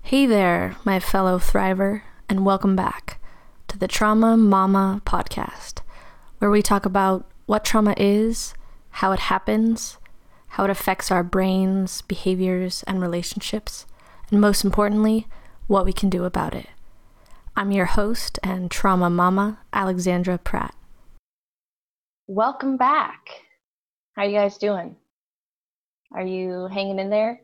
Hey there, my fellow thriver, and welcome back to the Trauma Mama podcast, where we talk about what trauma is, how it happens, how it affects our brains, behaviors, and relationships, and most importantly, what we can do about it. I'm your host and trauma mama, Alexandra Pratt. Welcome back. How you guys doing? Are you hanging in there?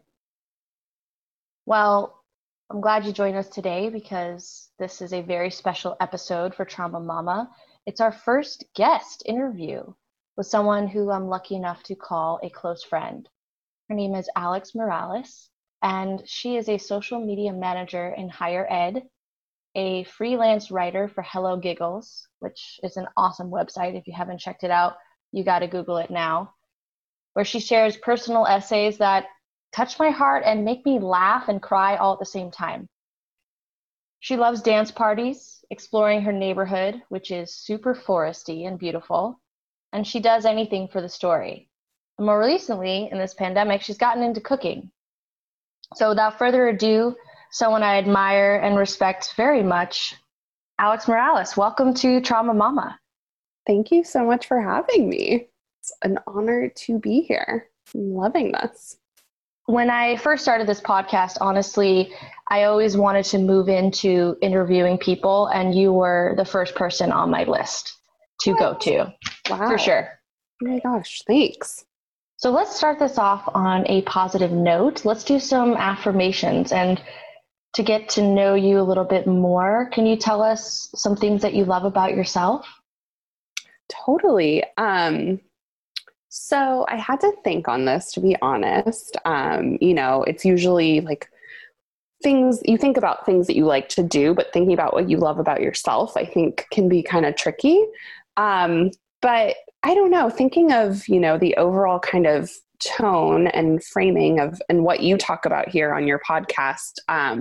Well, I'm glad you joined us today because this is a very special episode for Trauma Mama. It's our first guest interview with someone who I'm lucky enough to call a close friend. Her name is Alex Morales, and she is a social media manager in higher ed, a freelance writer for Hello Giggles, which is an awesome website. If you haven't checked it out, you got to Google it now, where she shares personal essays that touch my heart and make me laugh and cry all at the same time. She loves dance parties, exploring her neighborhood, which is super foresty and beautiful, and she does anything for the story. And more recently, in this pandemic, she's gotten into cooking. So without further ado, someone I admire and respect very much, Alex Morales. Welcome to Trauma Mama. Thank you so much for having me. It's an honor to be here. I'm loving this. When I first started this podcast, honestly, I always wanted to move into interviewing people, and you were the first person on my list to go to. Wow. For sure. Oh my gosh, thanks. So let's start this off on a positive note. Let's do some affirmations. And to get to know you a little bit more, can you tell us some things that you love about yourself? Totally. So I had to think on this, to be honest. It's usually like things, you think about things that you like to do, but thinking about what you love about yourself, I think can be kind of tricky. But I don't know, thinking of, the overall kind of tone and framing of, and what you talk about here on your podcast,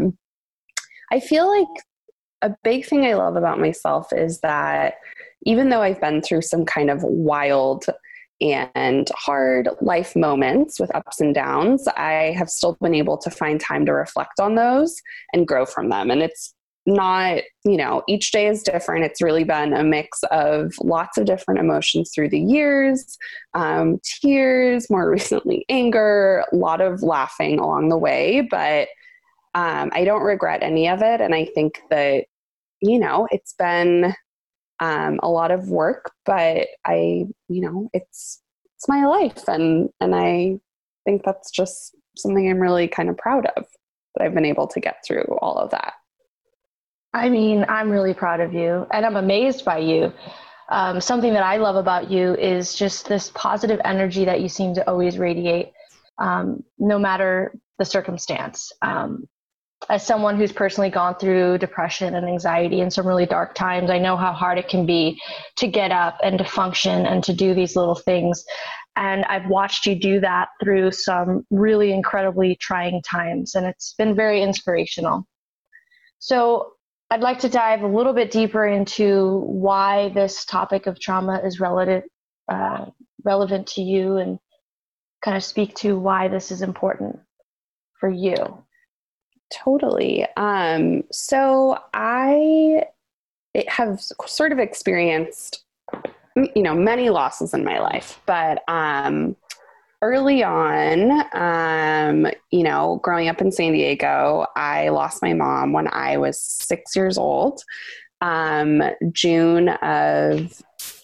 I feel like a big thing I love about myself is that even though I've been through some kind of wild and hard life moments with ups and downs, I have still been able to find time to reflect on those and grow from them. And it's not, each day is different. It's really been a mix of lots of different emotions through the years, tears, more recently anger, a lot of laughing along the way, but I don't regret any of it. And I think that, it's been a lot of work, but it's my life. And I think that's just something I'm really kind of proud of, that I've been able to get through all of that. I mean, I'm really proud of you, and I'm amazed by you. Something that I love about you is just this positive energy that you seem to always radiate, no matter the circumstance. As someone who's personally gone through depression and anxiety and some really dark times, I know how hard it can be to get up and to function and to do these little things. And I've watched you do that through some really incredibly trying times, and it's been very inspirational. So I'd like to dive a little bit deeper into why this topic of trauma is relevant to you, and kind of speak to why this is important for you. Totally. So I have sort of experienced, many losses in my life, but early on, growing up in San Diego, I lost my mom when I was 6 years old, June of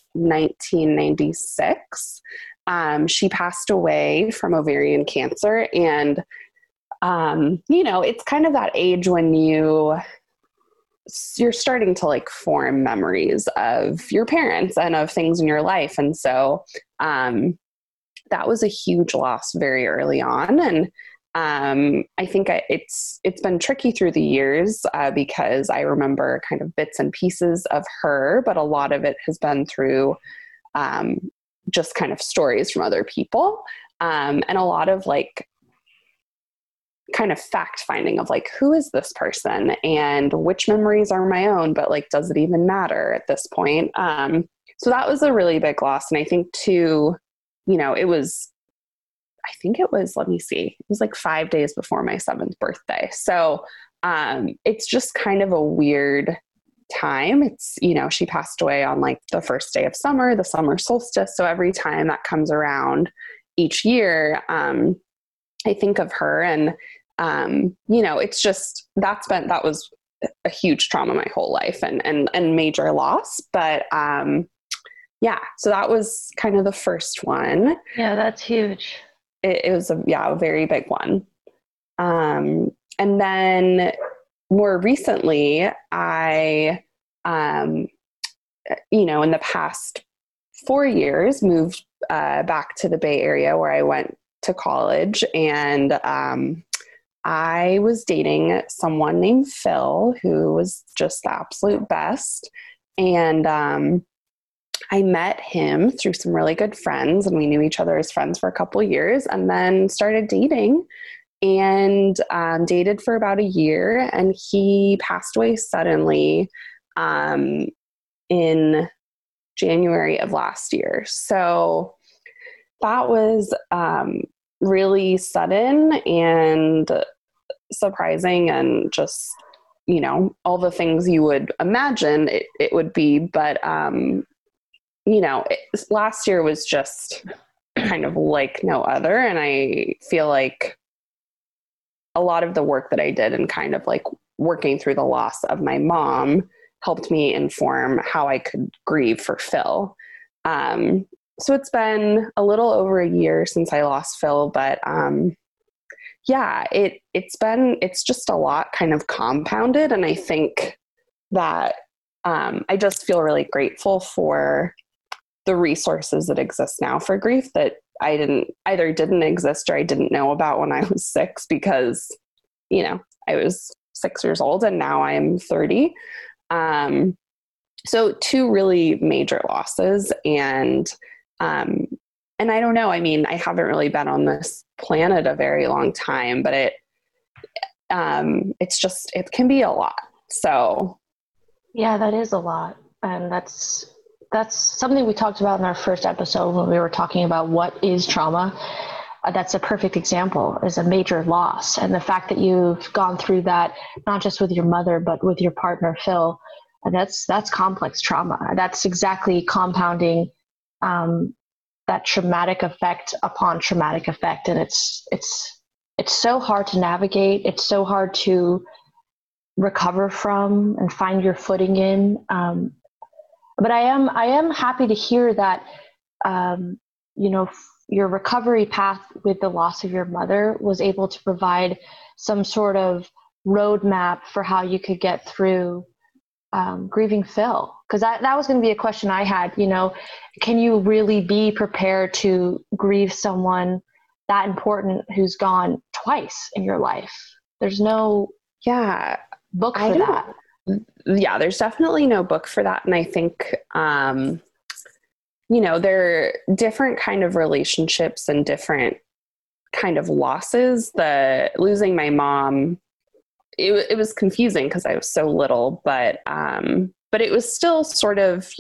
1996. She passed away from ovarian cancer, and it's kind of that age when you're starting to like form memories of your parents and of things in your life. And so, that was a huge loss very early on. And, I think it's been tricky through the years, because I remember kind of bits and pieces of her, but a lot of it has been through, just kind of stories from other people. And a lot of like, kind of fact finding of like, who is this person and which memories are my own, but like, does it even matter at this point? So that was a really big loss. And I think too, it was let me see, it was like 5 days before my 7th birthday. So it's just kind of a weird time. It's, she passed away on like the first day of summer, the summer solstice. So every time that comes around each year, I think of her, and, it's just, that was a huge trauma my whole life, and major loss. But, so that was kind of the first one. Yeah, that's huge. It was a very big one. And then more recently, I, in the past 4 years, moved back to the Bay Area where I went to college. And I was dating someone named Phil, who was just the absolute best. And I met him through some really good friends, and we knew each other as friends for a couple of years, and then started dating. And dated for about a year, and he passed away suddenly in January of last year. So that was really sudden and surprising, and just, all the things you would imagine it would be. But, last year was just kind of like no other. And I feel like a lot of the work that I did and kind of like working through the loss of my mom helped me inform how I could grieve for Phil. So it's been a little over a year since I lost Phil, but it's just a lot kind of compounded. And I think that I just feel really grateful for the resources that exist now for grief that I didn't exist or I didn't know about when I was 6, because, I was 6 years old and now I'm 30. So 2 really major losses, and I don't know, I mean, I haven't really been on this planet a very long time, but it can be a lot. So. Yeah, that is a lot. And that's something we talked about in our first episode when we were talking about what is trauma. That's a perfect example, is a major loss. And the fact that you've gone through that, not just with your mother, but with your partner, Phil, and that's complex trauma. That's exactly compounding that traumatic effect upon traumatic effect. And it's so hard to navigate. It's so hard to recover from and find your footing in. But I am happy to hear that, your recovery path with the loss of your mother was able to provide some sort of roadmap for how you could get through grieving Phil. Because that was going to be a question I had. Can you really be prepared to grieve someone that important who's gone twice in your life? There's no book for that. Yeah, there's definitely no book for that. And I think, there are different kind of relationships and different kind of losses. Losing my mom, it was confusing because I was so little, but it was still sort of,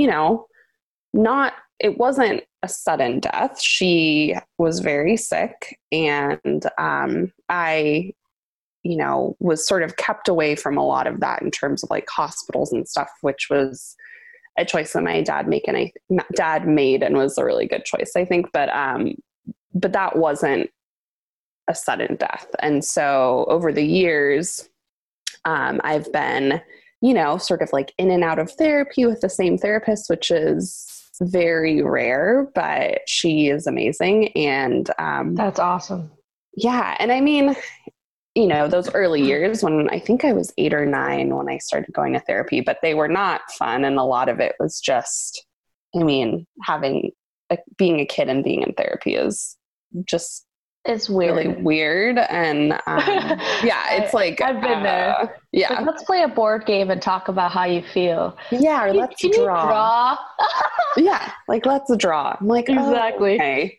it wasn't a sudden death. She was very sick, and I was sort of kept away from a lot of that in terms of like hospitals and stuff, which was a choice that my dad made and was a really good choice, I think. But that wasn't a sudden death. And so over the years, I've been, sort of like in and out of therapy with the same therapist, which is very rare, but she is amazing. And that's awesome. Yeah. And I mean, those early years when I think I was 8 or 9 when I started going to therapy, but they were not fun. And a lot of it was just, being a kid and being in therapy is just, it's weird. Really weird. And it's like, I've been there. Yeah. Like, let's play a board game and talk about how you feel. Yeah. Or let's draw. You draw? Yeah. Like, let's draw. I'm like, exactly. Oh, okay.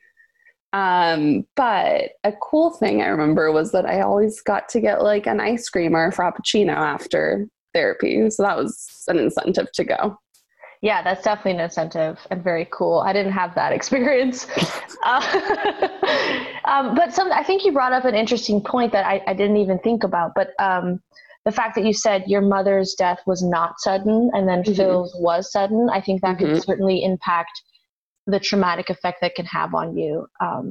But a cool thing I remember was that I always got to get like an ice cream or a Frappuccino after therapy. So that was an incentive to go. Yeah, that's definitely an incentive and very cool. I didn't have that experience. But I think you brought up an interesting point that I didn't even think about. But the fact that you said your mother's death was not sudden and then Phil's was sudden, I think that could certainly impact the traumatic effect that can have on you.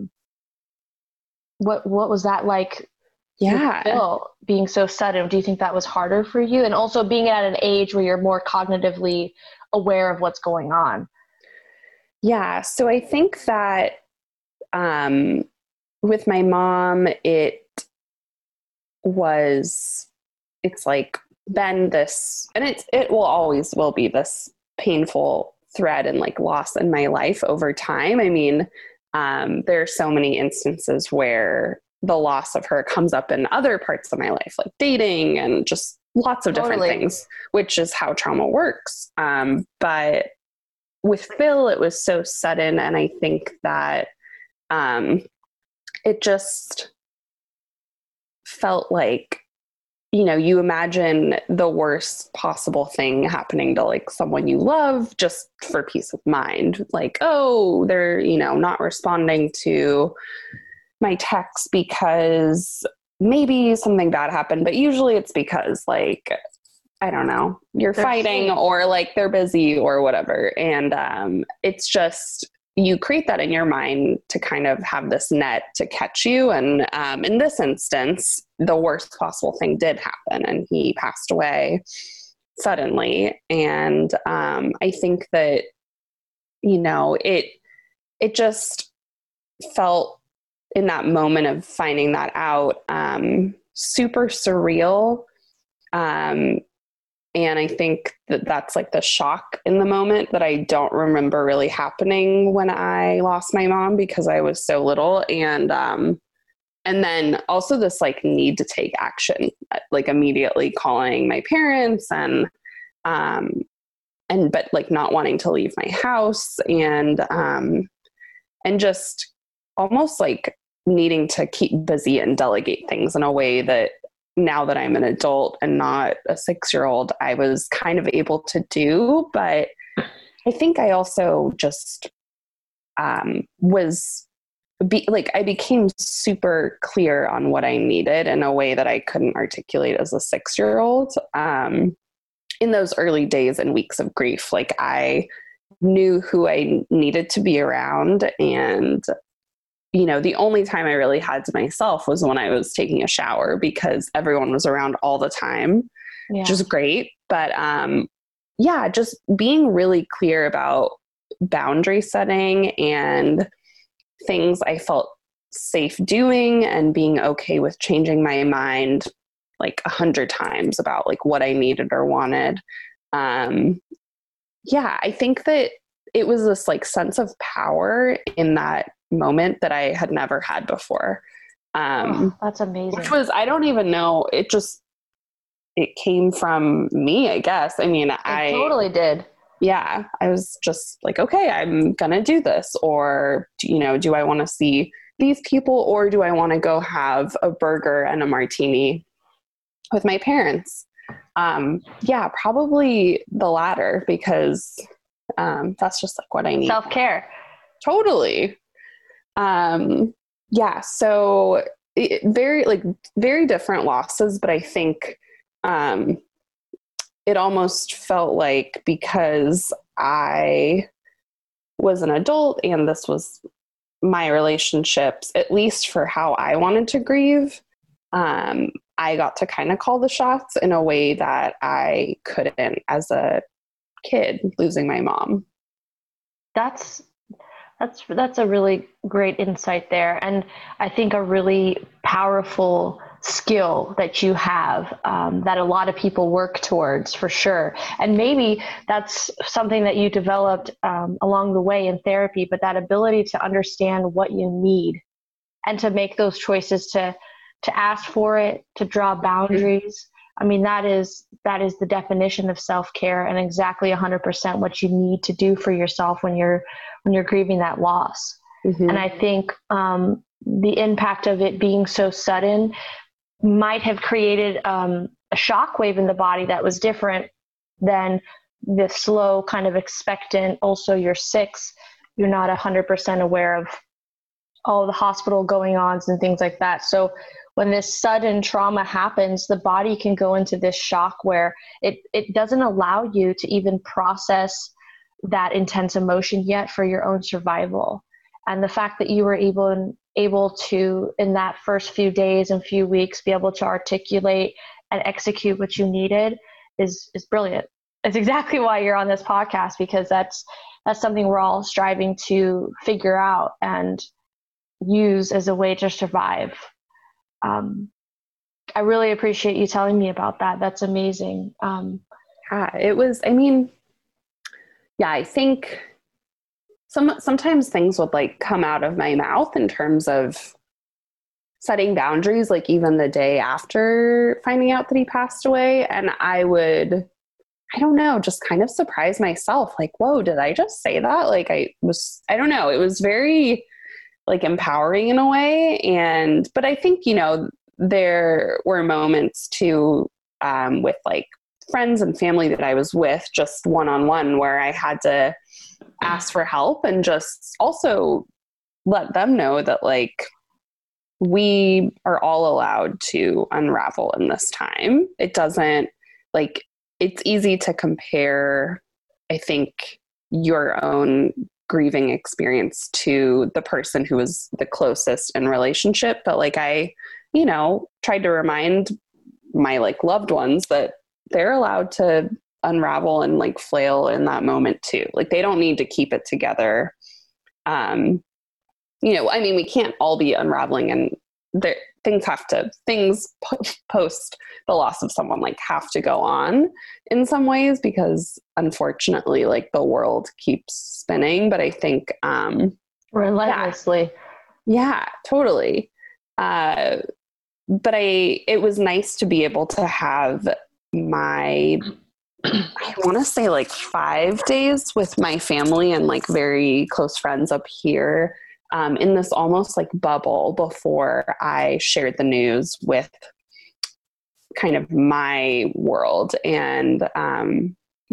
What was that like? Yeah. Phil being so sudden, do you think that was harder for you? And also being at an age where you're more cognitively aware of what's going on. Yeah. So I think that with my mom, it's like been this, and it will always will be this painful thread and like loss in my life over time. I mean, there are so many instances where the loss of her comes up in other parts of my life, like dating and just lots of different things, which is how trauma works. But with Phil, it was so sudden. And I think that it just felt like, you know, you imagine the worst possible thing happening to like someone you love just for peace of mind. Like, oh, they're, you know, not responding to my text because maybe something bad happened, but usually it's because like, I don't know, they're fighting or like they're busy or whatever. And it's just, you create that in your mind to kind of have this net to catch you. And in this instance, the worst possible thing did happen and he passed away suddenly. And I think that, you know, it just felt in that moment of finding that out, super surreal. And I think that that's like the shock in the moment that I don't remember really happening when I lost my mom because I was so little. And then also this like need to take action, like immediately calling my parents but like not wanting to leave my house and just almost like needing to keep busy and delegate things in a way that now that I'm an adult and not a 6-year-old, I was kind of able to do. But I think I also just I became super clear on what I needed in a way that I couldn't articulate as a 6-year-old. In those early days and weeks of grief, like I knew who I needed to be around. And you know, the only time I really had to myself was when I was taking a shower because everyone was around all the time, which is great. But just being really clear about boundary setting and things I felt safe doing and being okay with changing my mind like 100 times about like what I needed or wanted. I think that it was this like sense of power in that moment that I had never had before. That's amazing. Which was, I don't even know, it came from me, I guess. I mean, I totally did. Yeah. I was just like, okay, I'm going to do this. Or, you know, do I want to see these people or do I want to go have a burger and a martini with my parents? Probably the latter because that's just like what I need. Self-care. Totally. So very different losses, but I think, it almost felt like because I was an adult and this was my relationships, at least for how I wanted to grieve, I got to kind of call the shots in a way that I couldn't as a kid losing my mom. That's a really great insight there. And I think a really powerful skill that you have, that a lot of people work towards for sure. And maybe that's something that you developed along the way in therapy, but that ability to understand what you need and to make those choices to ask for it, to draw boundaries. I mean, that is the definition of self-care and exactly 100% what you need to do for yourself when you're grieving that loss. Mm-hmm. And I think the impact of it being so sudden might have created a shockwave in the body that was different than the slow kind of expectant. Also, you're 6, you're not 100% aware of all the hospital going-ons and things like that. So when this sudden trauma happens, the body can go into this shock where it doesn't allow you to even process that intense emotion yet for your own survival. And the fact that you were able to, in that first few days and few weeks, be able to articulate and execute what you needed is brilliant. It's exactly why you're on this podcast, because that's something we're all striving to figure out and use as a way to survive. I really appreciate you telling me about that. That's amazing. It was, I mean, yeah, I think sometimes things would like come out of my mouth in terms of setting boundaries, like even the day after finding out that he passed away. And I don't know, just kind of surprise myself. Like, whoa, did I just say that? Like I don't know. It was very like empowering in a way. But I think, there were moments too, with like friends and family that I was with just one-on-one where I had to ask for help and just also let them know that like we are all allowed to unravel in this time. It doesn't like, it's easy to compare, I think, your own grieving experience to the person who was the closest in relationship. But like I, tried to remind my like loved ones that they're allowed to unravel and like flail in that moment too. Like they don't need to keep it together. I mean, we can't all be unraveling, and things post the loss of someone like have to go on in some ways, because unfortunately like the world keeps spinning. But I think relentlessly. Yeah, totally. But it was nice to be able to have I want to say like 5 days with my family and like very close friends up here, in this almost like bubble before I shared the news with kind of my world. And and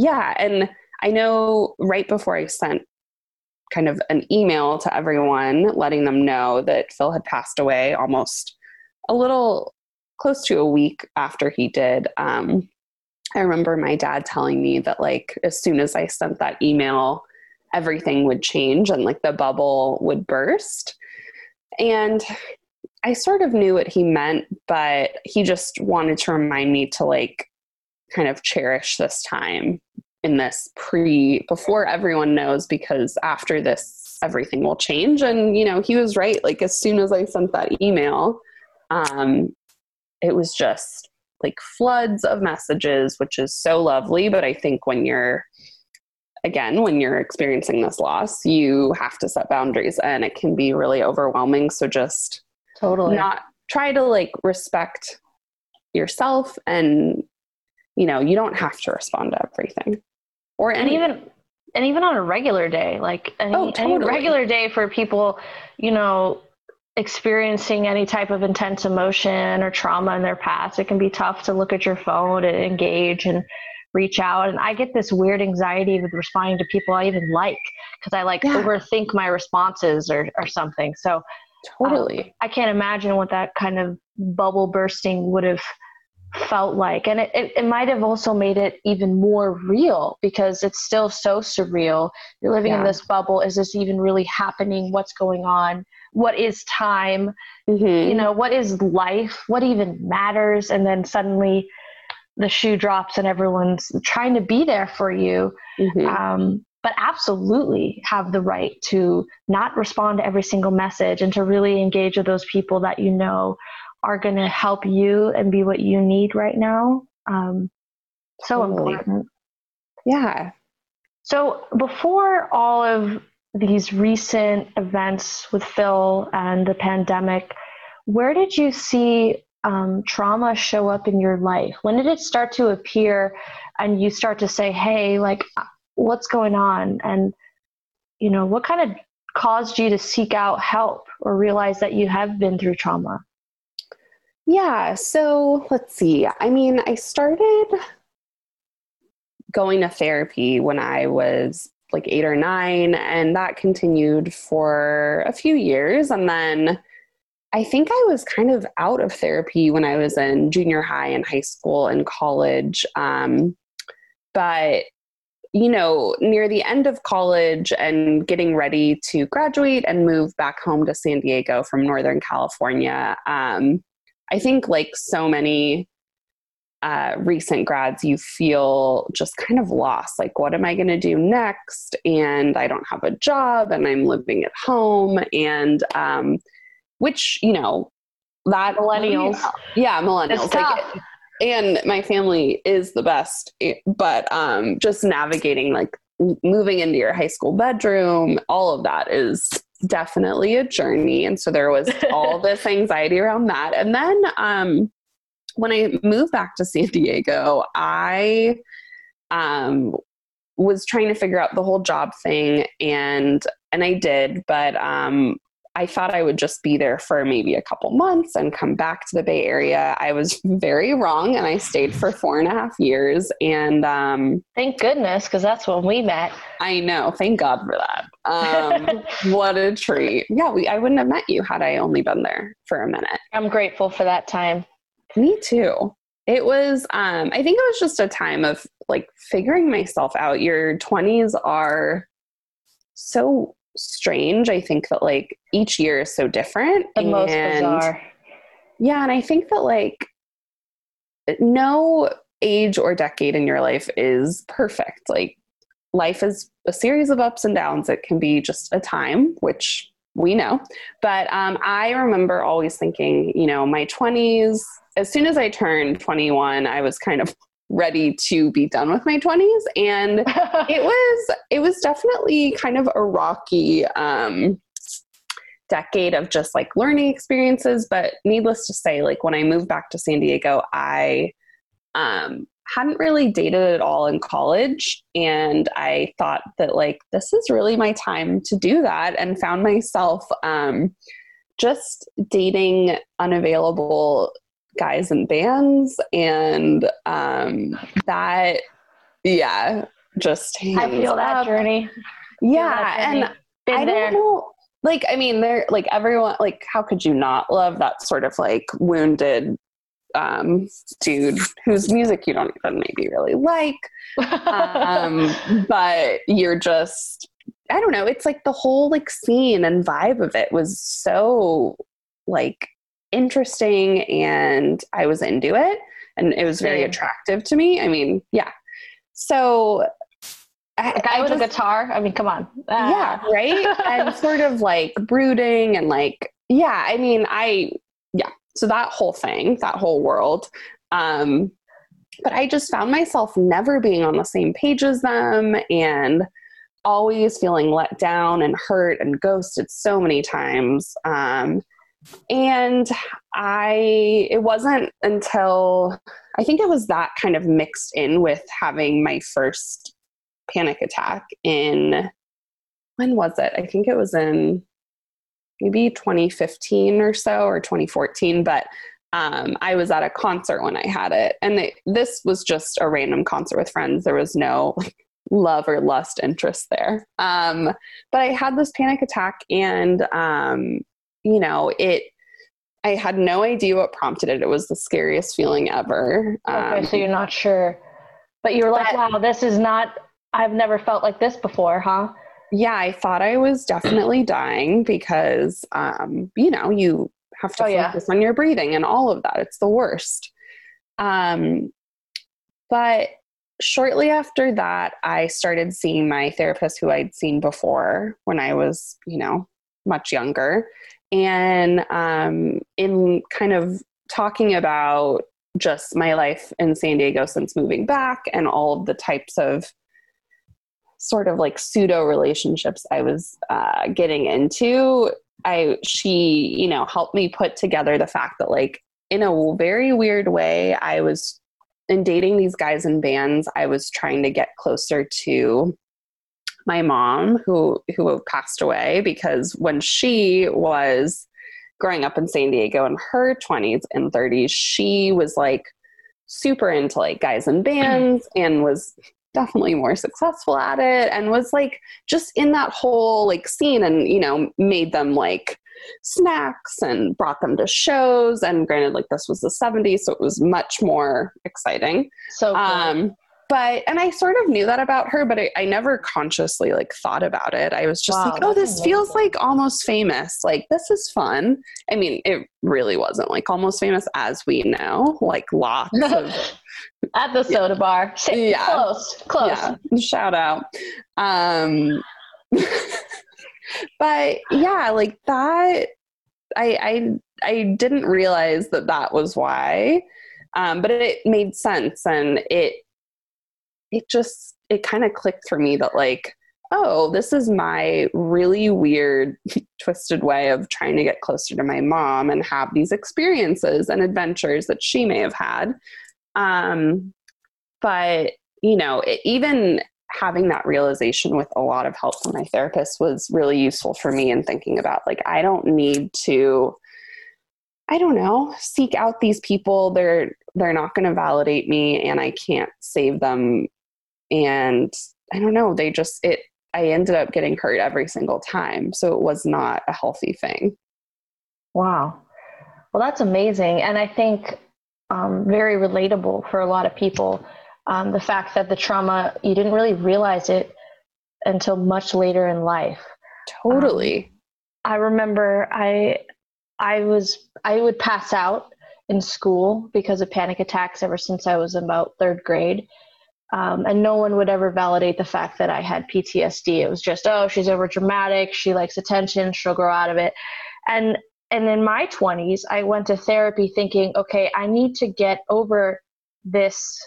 I know right before I sent kind of an email to everyone letting them know that Phil had passed away, almost a little close to a week after he did, I remember my dad telling me that like as soon as I sent that email, everything would change and like the bubble would burst. And I sort of knew what he meant, but he just wanted to remind me to like kind of cherish this time in this before everyone knows, because after this, everything will change. And, he was right. Like as soon as I sent that email, it was just like floods of messages, which is so lovely. But I think when you're experiencing this loss, you have to set boundaries and it can be really overwhelming. So just totally not try to like respect yourself, and, you don't have to respond to everything and even on a regular day, like any regular day for people, experiencing any type of intense emotion or trauma in their past, it can be tough to look at your phone and engage and reach out. And I get this weird anxiety with responding to people I even like, because I overthink my responses or something. So totally, I can't imagine what that kind of bubble bursting would have felt like. And it might have also made it even more real, because it's still so surreal. You're living in this bubble. Is this even really happening? What's going on? What is time? Mm-hmm. What is life? What even matters? And then suddenly the shoe drops and everyone's trying to be there for you. Mm-hmm. But absolutely have the right to not respond to every single message and to really engage with those people that are going to help you and be what you need right now. So important. Yeah. So before all of these recent events with Phil and the pandemic, where did you see trauma show up in your life? When did it start to appear and you start to say, hey, like, what's going on? And, what kind of caused you to seek out help or realize that you have been through trauma? Yeah. So let's see. I mean, I started going to therapy when I was like 8 or 9, and that continued for a few years. And then I think I was kind of out of therapy when I was in junior high and high school and college. But, near the end of college and getting ready to graduate and move back home to San Diego from Northern California, I think like so many recent grads, you feel just kind of lost. Like, what am I going to do next? And I don't have a job and I'm living at home. And which, that millennials. Yeah, millennials. It's tough. And my family is the best, but just navigating, like moving into your high school bedroom, all of that is definitely a journey. And so there was all this anxiety around that. And then when I moved back to San Diego, I was trying to figure out the whole job thing, and I did, but I thought I would just be there for maybe a couple months and come back to the Bay Area. I was very wrong, and I stayed for 4.5 years. And thank goodness, because that's when we met. I know. Thank God for that. What a treat. Yeah, I wouldn't have met you had I only been there for a minute. I'm grateful for that time. Me too. It was, I think it was just a time of like figuring myself out. Your 20s are so strange. I think that like each year is so different. The most bizarre. Yeah. And I think that like no age or decade in your life is perfect. Like life is a series of ups and downs. It can be just a time, which we know. But I remember always thinking, my 20s, as soon as I turned 21, I was kind of ready to be done with my 20s. And it was definitely kind of a rocky decade of just like learning experiences. But needless to say, like when I moved back to San Diego, I hadn't really dated at all in college. And I thought that like, this is really my time to do that, and found myself just dating unavailable guys and bands. And that, yeah, just I feel that journey. Yeah. And I don't know, like, I mean, they're like everyone, like, how could you not love that sort of like wounded dude whose music you don't even maybe really like, but you're just, I don't know, it's like the whole like scene and vibe of it was so like interesting, and I was into it, and it was very attractive to me. I mean, yeah. So a guy with a guitar, I mean, come on. Yeah, right? And sort of like brooding and like, yeah, I mean, so that whole thing, that whole world. But I just found myself never being on the same page as them, and always feeling let down and hurt and ghosted so many times. And it wasn't until, I think it was that kind of mixed in with having my first panic attack when was it? I think it was in maybe 2015 or so, or 2014, but I was at a concert when I had it. And this was just a random concert with friends. There was no like love or lust interest there. But I had this panic attack, and I had no idea what prompted it. It was the scariest feeling ever. Okay, so you're not sure, but you're like, wow, this is not, I've never felt like this before, huh? Yeah, I thought I was definitely dying because, you have to focus on your breathing and all of that. It's the worst. But shortly after that, I started seeing my therapist, who I'd seen before when I was, much younger. And in kind of talking about just my life in San Diego since moving back, and all of the types of sort of like pseudo relationships I was getting into, she helped me put together the fact that like in a very weird way, I was in dating these guys in bands. I was trying to get closer to my mom, who passed away, because when she was growing up in San Diego in her 20s and 30s, she was like super into like guys in bands, and was definitely more successful at it, and was like just in that whole like scene, and made them like snacks and brought them to shows. And granted, like this was the 70s, so it was much more exciting. So cool. And I sort of knew that about her, but I never consciously like thought about it. I was just like, oh, this amazing. feels like Almost Famous. Like, this is fun. I mean, it really wasn't like Almost Famous as we know, like lots of at the soda bar. Yeah. Close. Yeah. Shout out. But yeah, like that, I didn't realize that was why. But it made sense, and it kind of clicked for me that like, oh, this is my really weird, twisted way of trying to get closer to my mom and have these experiences and adventures that she may have had. But, you know, even having that realization with a lot of help from my therapist was really useful for me in thinking about like, I don't need to, I don't know, seek out these people. They're not going to validate me, and I can't save them. And I don't know, I ended up getting hurt every single time. So it was not a healthy thing. Wow. Well, that's amazing. And I think very relatable for a lot of people. The fact that the trauma, you didn't really realize it until much later in life. Totally. I remember I would pass out in school because of panic attacks ever since I was about third grade. And no one would ever validate the fact that I had PTSD. It was just, oh, she's over dramatic. She likes attention. She'll grow out of it. And in my 20s, I went to therapy thinking, okay, I need to get over this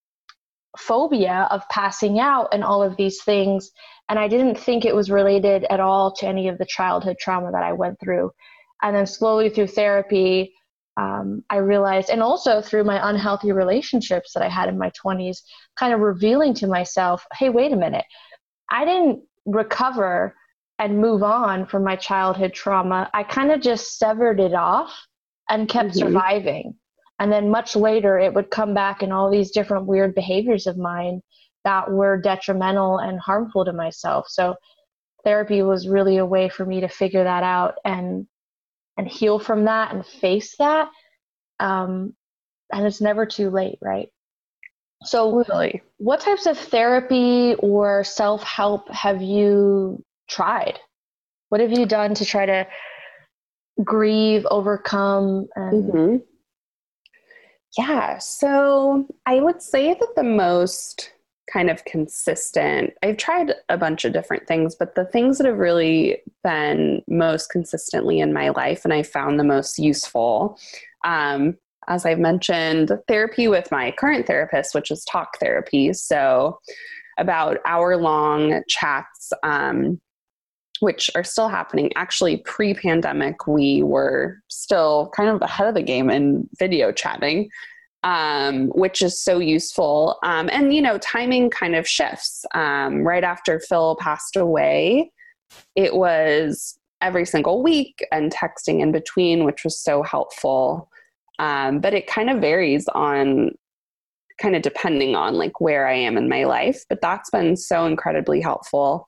phobia of passing out and all of these things. And I didn't think it was related at all to any of the childhood trauma that I went through. And then slowly through therapy, I realized, and also through my unhealthy relationships that I had in my 20s, kind of revealing to myself, hey, wait a minute, I didn't recover and move on from my childhood trauma. I kind of just severed it off and kept surviving. And then much later, it would come back in all these different weird behaviors of mine that were detrimental and harmful to myself. So therapy was really a way for me to figure that out and heal from that and face that. And it's never too late, right? So really, what types of therapy or self-help have you tried? What have you done to try to grieve, overcome? And Yeah, so I would say that the most kind of consistent, I've tried a bunch of different things, but the things that have really been most consistently in my life and I found the most useful, as I've mentioned, therapy with my current therapist, which is talk therapy. So about hour-long chats, which are still happening. Actually, pre-pandemic, we were still kind of ahead of the game in video chatting, which is so useful. And, you know, timing kind of shifts. Right after Phil passed away, it was every single week and texting in between, which was so helpful. But it kind of varies on kind of depending on like where I am in my life, but that's been so incredibly helpful.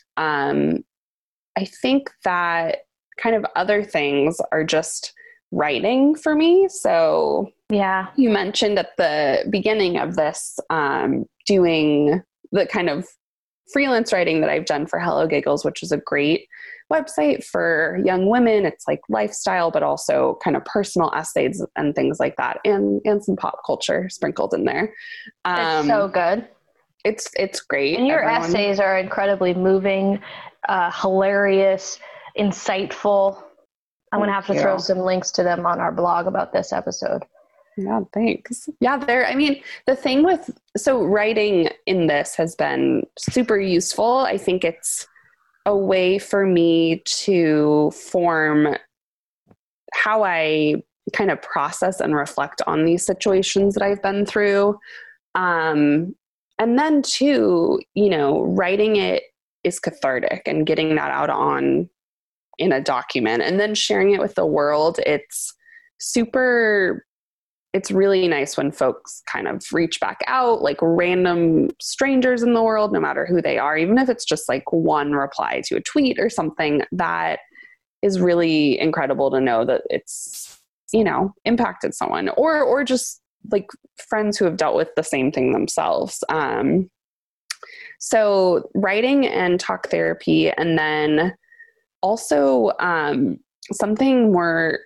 I think that kind of other things are just writing for me. So yeah, you mentioned at the beginning of this, doing the kind of freelance writing that I've done for Hello Giggles, which is a great website for young women. It's like lifestyle, but also kind of personal essays and things like that. And some pop culture sprinkled in there. It's so good. It's great. And your essays are incredibly moving, hilarious, insightful. I'm going to have to throw some links to them on our blog about this episode. Yeah, thanks. Yeah, the thing with, so writing in this has been super useful. I think it's a way for me to form how I kind of process and reflect on these situations that I've been through. And then too, you know, writing it is cathartic and getting that out in a document and then sharing it with the world. It's really nice when folks kind of reach back out, like random strangers in the world, no matter who they are, even if it's just like one reply to a tweet or something, that is really incredible to know that it's, you know, impacted someone, or just like friends who have dealt with the same thing themselves. So writing and talk therapy, and then also something more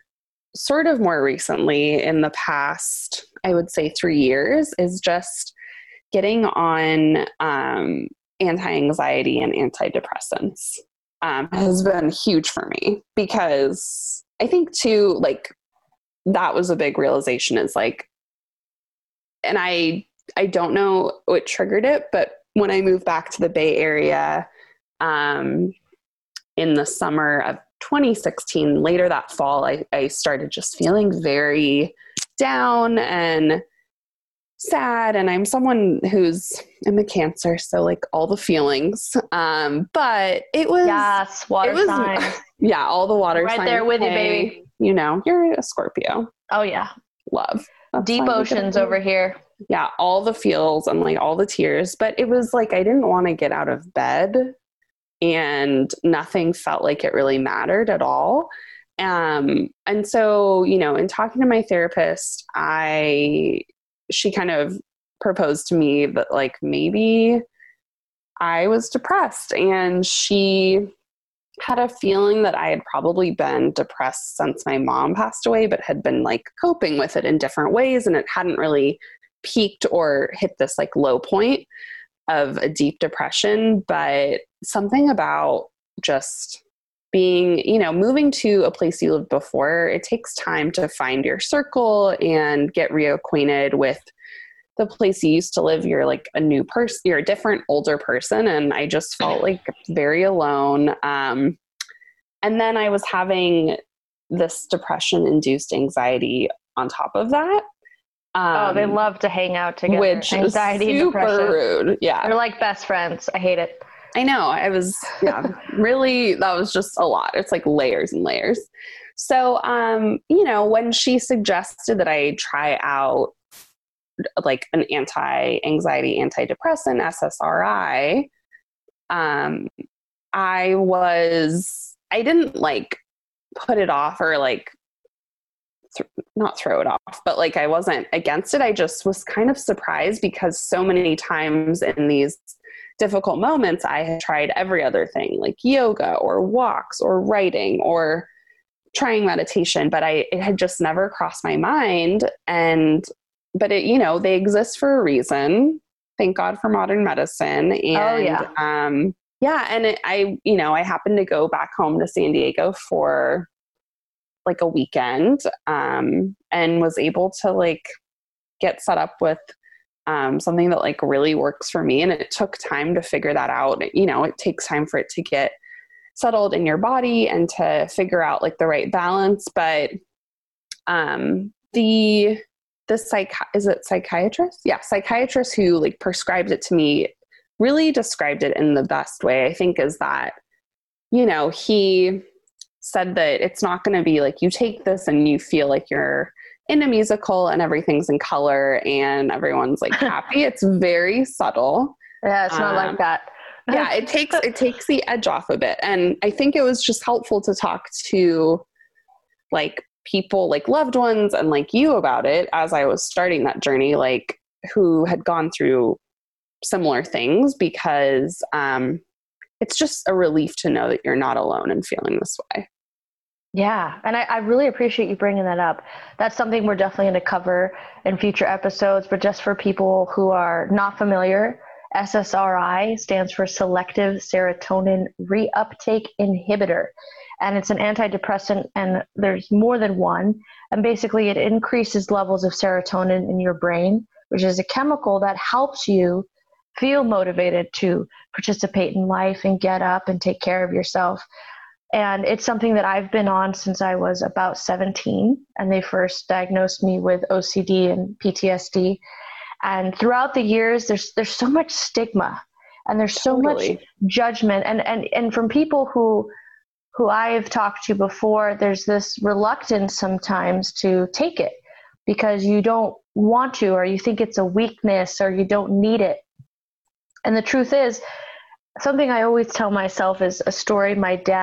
recently in the past, I would say 3 years, is just getting on anti-anxiety and antidepressants has been huge for me, because I think too, like, that was a big realization, is like, and I don't know what triggered it, but when I moved back to the Bay Area in the summer of 2016, later that fall, I started just feeling very down and sad. And I'm someone I'm a Cancer, so like all the feelings. But it was, yes, water signs. Yeah, all the water right signs. There with you, baby. You know, you're a Scorpio. Oh yeah, love. That's deep oceans over here. Yeah, all the feels and like all the tears. But it was like I didn't want to get out of bed, and nothing felt like it really mattered at all. And so, you know, in talking to my therapist, she kind of proposed to me that like maybe I was depressed, and she had a feeling that I had probably been depressed since my mom passed away, but had been like coping with it in different ways. And it hadn't really peaked or hit this like low point of a deep depression, but something about just being, you know, moving to a place you lived before, it takes time to find your circle and get reacquainted with the place you used to live. You're like a new person, you're a different older person. And I just felt like very alone. And then I was having this depression induced anxiety on top of that. They love to hang out together. Which anxiety is super and depression. Rude. Yeah. They're like best friends. I hate it. I know. I was, really, that was just a lot. It's like layers and layers. So, you know, when she suggested that I try out like an anti-anxiety, antidepressant, SSRI, I didn't like put it off or like not throw it off, but like I wasn't against it. I just was kind of surprised because so many times in these difficult moments, I had tried every other thing like yoga or walks or writing or trying meditation, but it had just never crossed my mind. But it, you know, they exist for a reason. Thank God for modern medicine. And, I happened to go back home to San Diego for like a weekend, and was able to like get set up with, something that like really works for me. And it took time to figure that out. You know, it takes time for it to get settled in your body and to figure out like the right balance. But, is it psychiatrist? Yeah. Psychiatrist who like prescribed it to me really described it in the best way, I think, is that, you know, he said that it's not going to be like you take this and you feel like you're in a musical and everything's in color and everyone's like happy. It's very subtle. Yeah. It's not like that. Yeah. It takes the edge off a bit. And I think it was just helpful to talk to like people like loved ones and like you about it as I was starting that journey, like who had gone through similar things, because it's just a relief to know that you're not alone in feeling this way. Yeah. And I really appreciate you bringing that up. That's something we're definitely going to cover in future episodes, but just for people who are not familiar, SSRI stands for selective serotonin reuptake inhibitor. And it's an antidepressant, and there's more than one. And basically it increases levels of serotonin in your brain, which is a chemical that helps you feel motivated to participate in life and get up and take care of yourself. And it's something that I've been on since I was about 17, and they first diagnosed me with OCD and PTSD. And throughout the years, there's so much stigma, and there's so much judgment. And from people who I've talked to before, there's this reluctance sometimes to take it because you don't want to, or you think it's a weakness, or you don't need it. And the truth is, something I always tell myself is a story my dad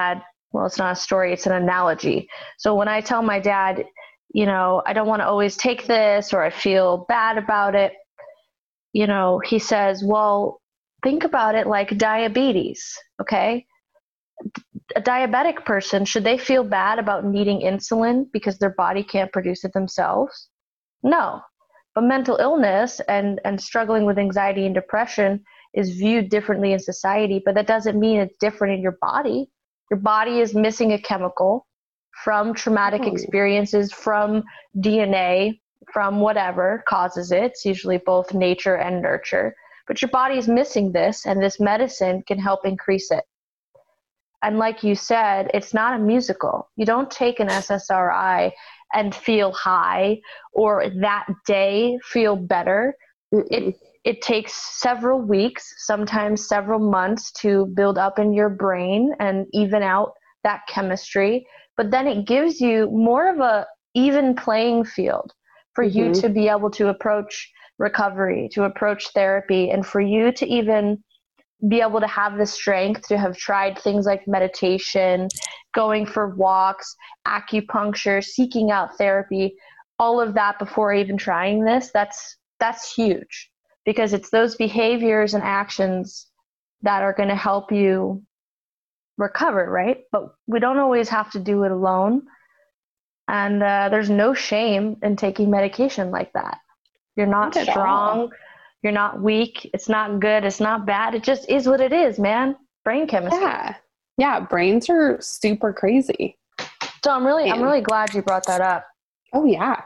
Well, it's not a story, it's an analogy. So when I tell my dad, I don't want to always take this, or I feel bad about it, he says, well, think about it like diabetes, okay? A diabetic person, should they feel bad about needing insulin because their body can't produce it themselves? No. But mental illness and struggling with anxiety and depression is viewed differently in society, but that doesn't mean it's different in your body. Your body is missing a chemical from traumatic experiences, from DNA, from whatever causes it. It's usually both nature and nurture. But your body is missing this, and this medicine can help increase it. And like you said, it's not a musical. You don't take an SSRI and feel high, or that day feel better. It takes several weeks, sometimes several months, to build up in your brain and even out that chemistry. But then it gives you more of a even playing field for you to be able to approach recovery, to approach therapy, and for you to even be able to have the strength to have tried things like meditation, going for walks, acupuncture, seeking out therapy, all of that before even trying this. That's huge, because it's those behaviors and actions that are going to help you recover, right? But we don't always have to do it alone. And there's no shame in taking medication like that. You're not strong. You're not weak. It's not good. It's not bad. It just is what it is, man. Brain chemistry. Yeah. Brains are super crazy. So I'm really glad you brought that up. Oh yeah.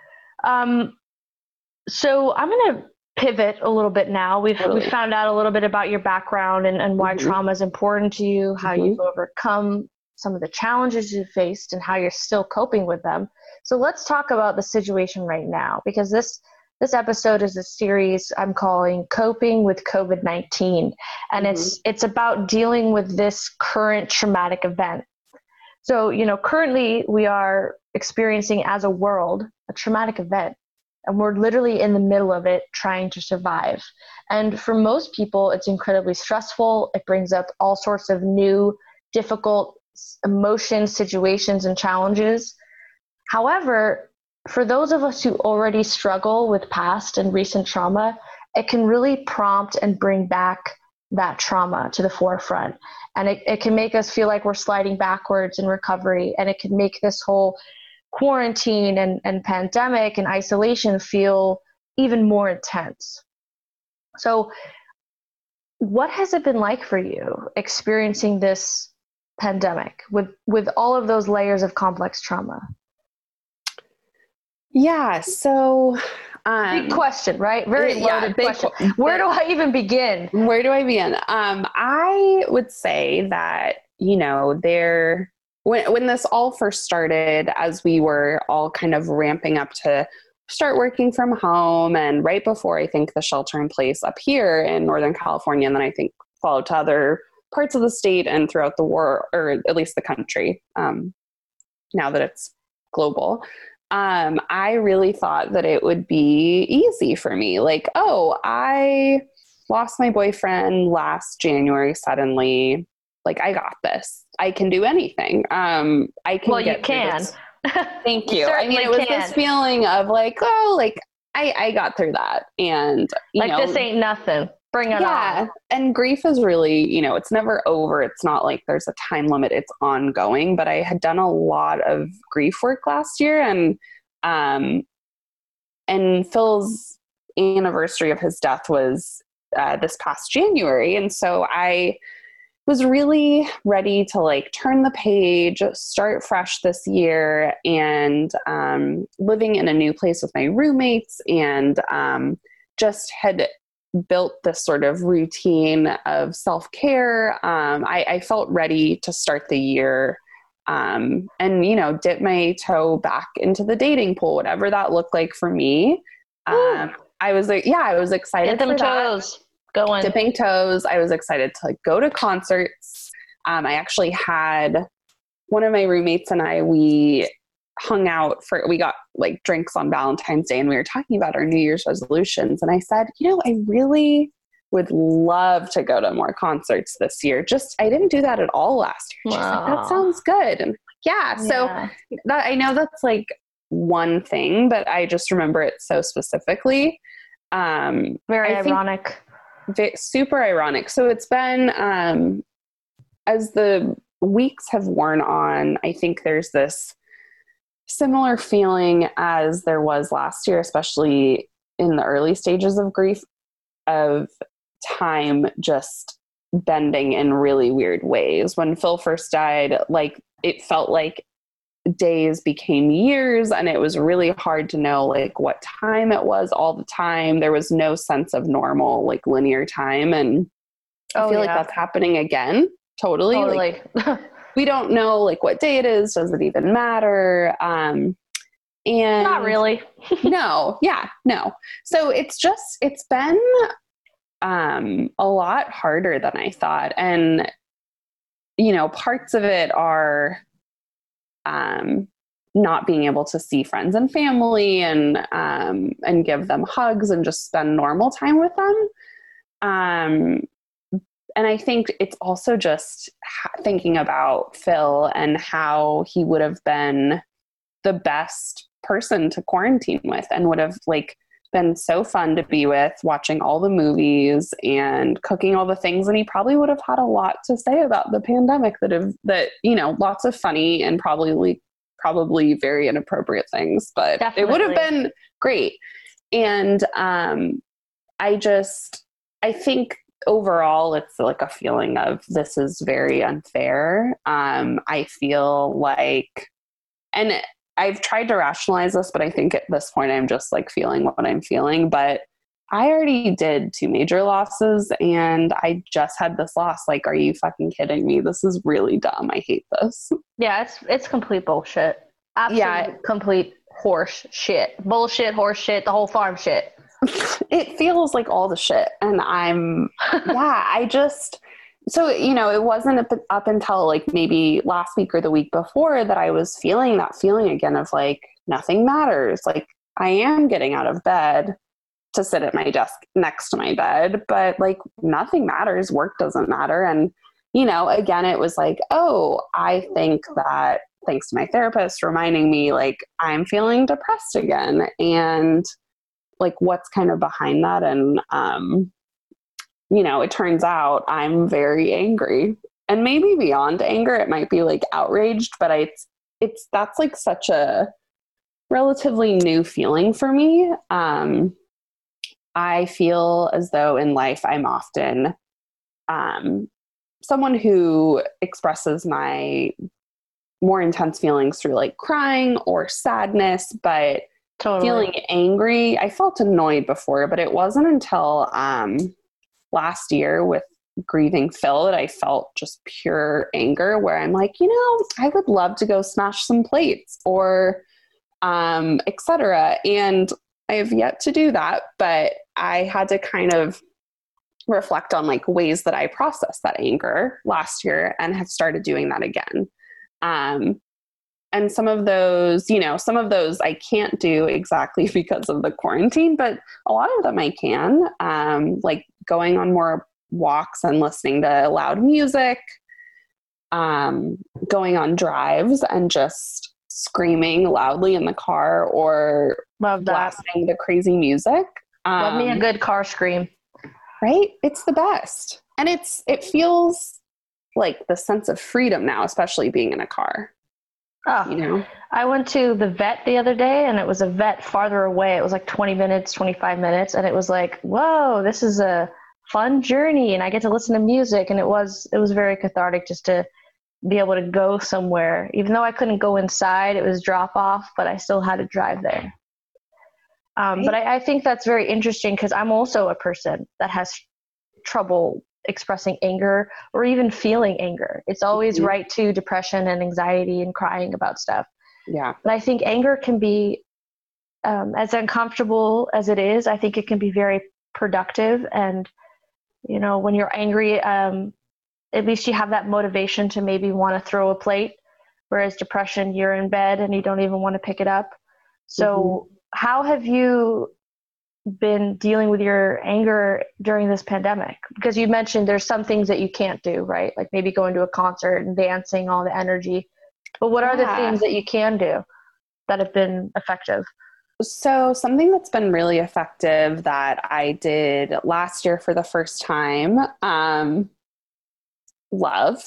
So I'm going to pivot a little bit now. We found out a little bit about your background and why trauma is important to you, how you've overcome some of the challenges you faced and how you're still coping with them. So let's talk about the situation right now, because this episode is a series I'm calling Coping with COVID-19. And it's about dealing with this current traumatic event. So, currently we are experiencing as a world a traumatic event, and we're literally in the middle of it trying to survive. And for most people, it's incredibly stressful. It brings up all sorts of new, difficult emotions, situations, and challenges. However, for those of us who already struggle with past and recent trauma, it can really prompt and bring back that trauma to the forefront. And it can make us feel like we're sliding backwards in recovery. And it can make this whole quarantine and pandemic and isolation feel even more intense. So what has it been like for you experiencing this pandemic with all of those layers of complex trauma? Yeah. So, big question, right? Very loaded question. Where do I even begin? I would say that, when this all first started, as we were all kind of ramping up to start working from home, and right before, I think, the shelter in place up here in Northern California, and then I think followed to other parts of the state and throughout the war, or at least the country, now that it's global. I really thought that it would be easy for me. Like, I lost my boyfriend last January suddenly. Like, I got this. I can do anything. I can. Well, you can. Thank you. I mean, it was this feeling of like, I got through that. And, this ain't nothing. Bring it on. And grief is really, it's never over. It's not like there's a time limit. It's ongoing. But I had done a lot of grief work last year, and Phil's anniversary of his death was this past January. And so I was really ready to turn the page, start fresh this year, and living in a new place with my roommates, and just had built this sort of routine of self-care. I felt ready to start the year and, dip my toe back into the dating pool, whatever that looked like for me. I was excited. Get them toes going. Dipping toes. I was excited to go to concerts. I actually had one of my roommates and we hung out we got drinks on Valentine's Day, and we were talking about our New Year's resolutions. And I said, I really would love to go to more concerts this year. I didn't do that at all last year. She's like, that sounds good. And yeah. So that, I know that's like one thing, but I just remember it so specifically. Very ironic. Super ironic. So it's been, as the weeks have worn on, I think there's this similar feeling as there was last year, especially in the early stages of grief, of time just bending in really weird ways. When Phil first died, like it felt like days became years, and it was really hard to know like what time it was all the time. There was no sense of normal, like linear time. And I feel like that's happening again. Totally. Like, we don't know like what day it is. Does it even matter? And not really. No. So it's been a lot harder than I thought. And, you know, parts of it are not being able to see friends and family and give them hugs and just spend normal time with them. And I think it's also just thinking about Phil and how he would have been the best person to quarantine with and would have like been so fun to be with, watching all the movies and cooking all the things. And he probably would have had a lot to say about the pandemic that, you know, lots of funny and probably very inappropriate things, but Definitely. It would have been great. And I think overall it's like a feeling of this is very unfair. I feel like, and I've tried to rationalize this, but I think at this point I'm just like feeling what I'm feeling. But I already did 2 major losses and I just had this loss. Like, are you fucking kidding me? This is really dumb. I hate this. Yeah, it's complete bullshit. Absolute complete horse shit. Bullshit, horse shit, the whole farm shit. It feels like all the shit. And so, you know, it wasn't up until like maybe last week or the week before that I was feeling that feeling again of like, nothing matters. Like I am getting out of bed to sit at my desk next to my bed, but like nothing matters. Work doesn't matter. And, you know, again, it was like, oh, I think that thanks to my therapist reminding me like I'm feeling depressed again. And like what's kind of behind that. And, you know, it turns out I'm very angry, and maybe beyond anger, it might be like outraged, but that's like such a relatively new feeling for me. I feel as though in life, I'm often, someone who expresses my more intense feelings through like crying or sadness, but feeling angry. I felt annoyed before, but it wasn't until, last year with grieving Phil that I felt just pure anger where I'm like, you know, I would love to go smash some plates or, etc. And I have yet to do that, but I had to kind of reflect on like ways that I processed that anger last year and have started doing that again. And some of those I can't do exactly because of the quarantine, but a lot of them I can, like going on more walks and listening to loud music, going on drives and just screaming loudly in the car or blasting the crazy music. Love me a good car scream. Right? It's the best. And it feels like the sense of freedom now, especially being in a car. Oh, you know, I went to the vet the other day and it was a vet farther away. It was like 20 minutes, 25 minutes. And it was like, whoa, this is a fun journey. And I get to listen to music. And it was very cathartic just to be able to go somewhere. Even though I couldn't go inside, it was drop off, but I still had to drive there. Right. But I think that's very interesting because I'm also a person that has trouble expressing anger or even feeling anger. It's always right to depression and anxiety and crying about stuff. Yeah. But I think anger can be, as uncomfortable as it is, I think it can be very productive. And, you know, when you're angry, at least you have that motivation to maybe want to throw a plate, whereas depression, you're in bed and you don't even want to pick it up. So how have you been dealing with your anger during this pandemic? Because you mentioned there's some things that you can't do, right? Like maybe going to a concert and dancing, all the energy. But what are the Yeah. things that you can do that have been effective? So something that's been really effective that I did last year for the first time, love,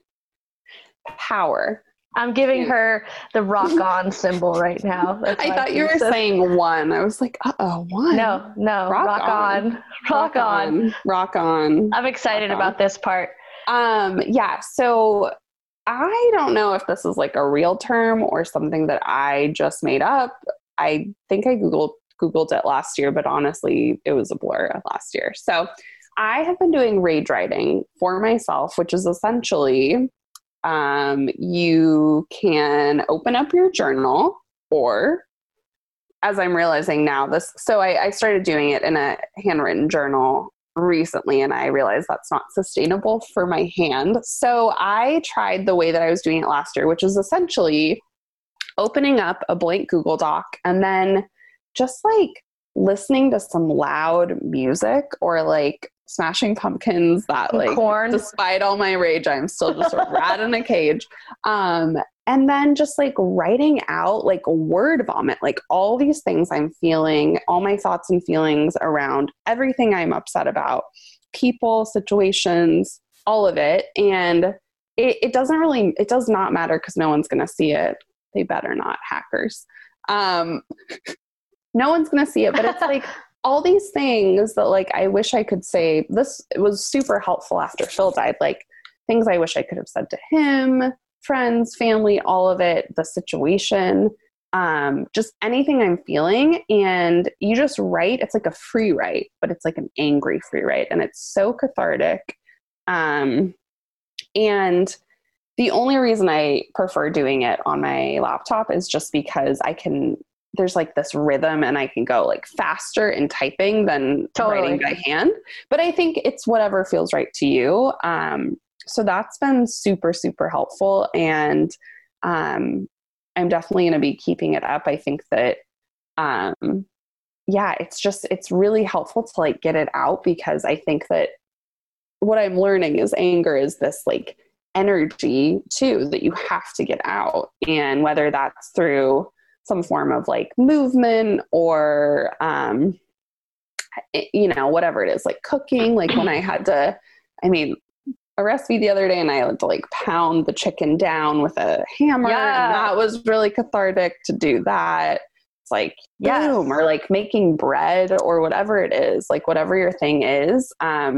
power. I'm giving her the rock on symbol right now. That's I why thought you were saying one. I was like, one. No, rock on. Rock on. Rock on. I'm excited rock about this part. Yeah. So I don't know if this is like a real term or something that I just made up. I think I Googled it last year, but honestly, it was a blur last year. So I have been doing rage writing for myself, which is essentially you can open up your journal, or as I'm realizing now, I started doing it in a handwritten journal recently, and I realized that's not sustainable for my hand. So I tried the way that I was doing it last year, which is essentially opening up a blank Google Doc and then just like listening to some loud music, or like Smashing Pumpkins, that like Corn. Despite all my rage, I'm still just a rat in a cage. And then just like writing out like word vomit, like all these things I'm feeling, all my thoughts and feelings around everything I'm upset about, people, situations, all of it. And it does not matter because no one's going to see it. They better not, hackers. No one's going to see it, but it's like all these things that like I wish I could say. This was super helpful after Phil died, like things I wish I could have said to him, friends, family, all of it, the situation, just anything I'm feeling. And you just write. It's like a free write, but it's like an angry free write, and it's so cathartic. And the only reason I prefer doing it on my laptop is just because there's like this rhythm, and I can go like faster in typing than writing by hand. But I think it's whatever feels right to you. So that's been super, super helpful. And I'm definitely going to be keeping it up. I think that, it's really helpful to like get it out, because I think that what I'm learning is anger is this like energy too that you have to get out. And whether that's through some form of like movement or, whatever it is, like cooking, like when I made a recipe the other day and I had to like pound the chicken down with a hammer. Yeah. And that was really cathartic to do that. It's like, boom, or like making bread or whatever it is, like whatever your thing is.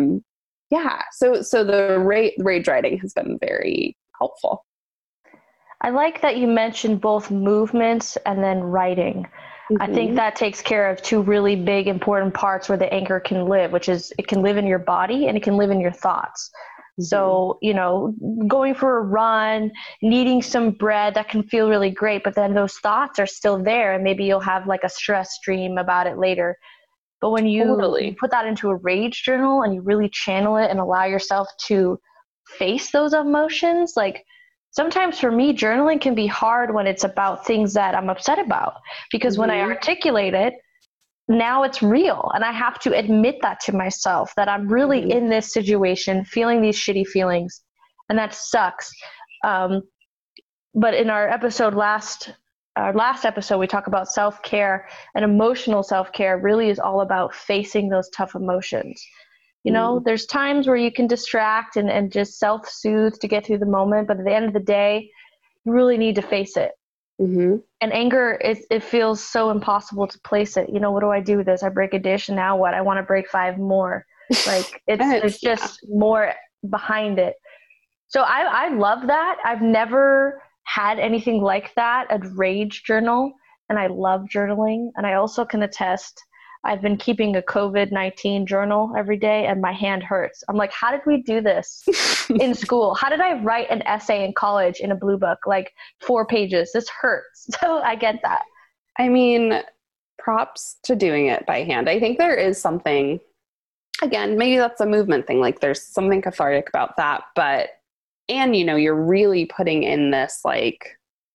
So the rage writing has been very helpful. I like that you mentioned both movements and then writing. Mm-hmm. I think that takes care of two really big, important parts where the anger can live, which is it can live in your body and it can live in your thoughts. Mm-hmm. So, going for a run, needing some bread, that can feel really great, but then those thoughts are still there, and maybe you'll have like a stress stream about it later. But when you put that into a rage journal and you really channel it and allow yourself to face those emotions, like sometimes for me, journaling can be hard when it's about things that I'm upset about, because when I articulate it, now it's real. And I have to admit that to myself, that I'm really in this situation, feeling these shitty feelings. And that sucks. But in our last episode, we talk about self-care, and emotional self-care really is all about facing those tough emotions. There's times where you can distract and just self-soothe to get through the moment, but at the end of the day, you really need to face it. Mm-hmm. And anger, it feels so impossible to place it. What do I do with this? I break a dish, and now what? I want to break 5 more. Like there's just more behind it. So I love that. I've never had anything like that, a rage journal, and I love journaling. And I also can attest, I've been keeping a COVID-19 journal every day, and my hand hurts. I'm like, how did we do this in school? How did I write an essay in college in a blue book, like 4 pages? This hurts. So I get that. I mean, props to doing it by hand. I think there is something, again, maybe that's a movement thing. Like there's something cathartic about that, and you're really putting in this like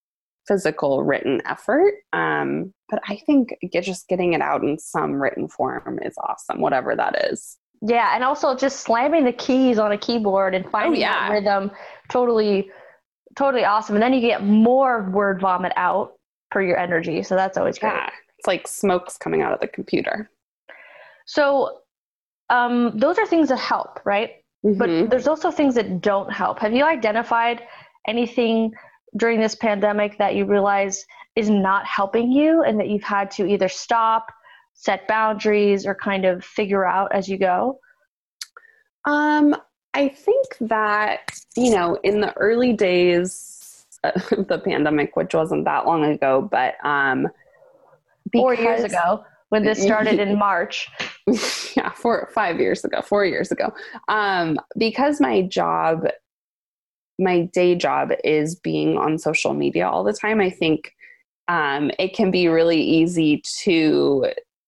physical written effort. But I think just getting it out in some written form is awesome, whatever that is. Yeah. And also just slamming the keys on a keyboard and finding that rhythm, totally, totally awesome. And then you get more word vomit out for your energy. So that's always great. Yeah. It's like smoke's coming out of the computer. So those are things that help, right? Mm-hmm. But there's also things that don't help. Have you identified anything during this pandemic that you realize is not helping you and that you've had to either stop, set boundaries, or kind of figure out as you go? I think that, in the early days of the pandemic, which wasn't that long ago, but 4 years ago when this started in March. Yeah, 4 years ago. Because my day job is being on social media all the time, I think it can be really easy to,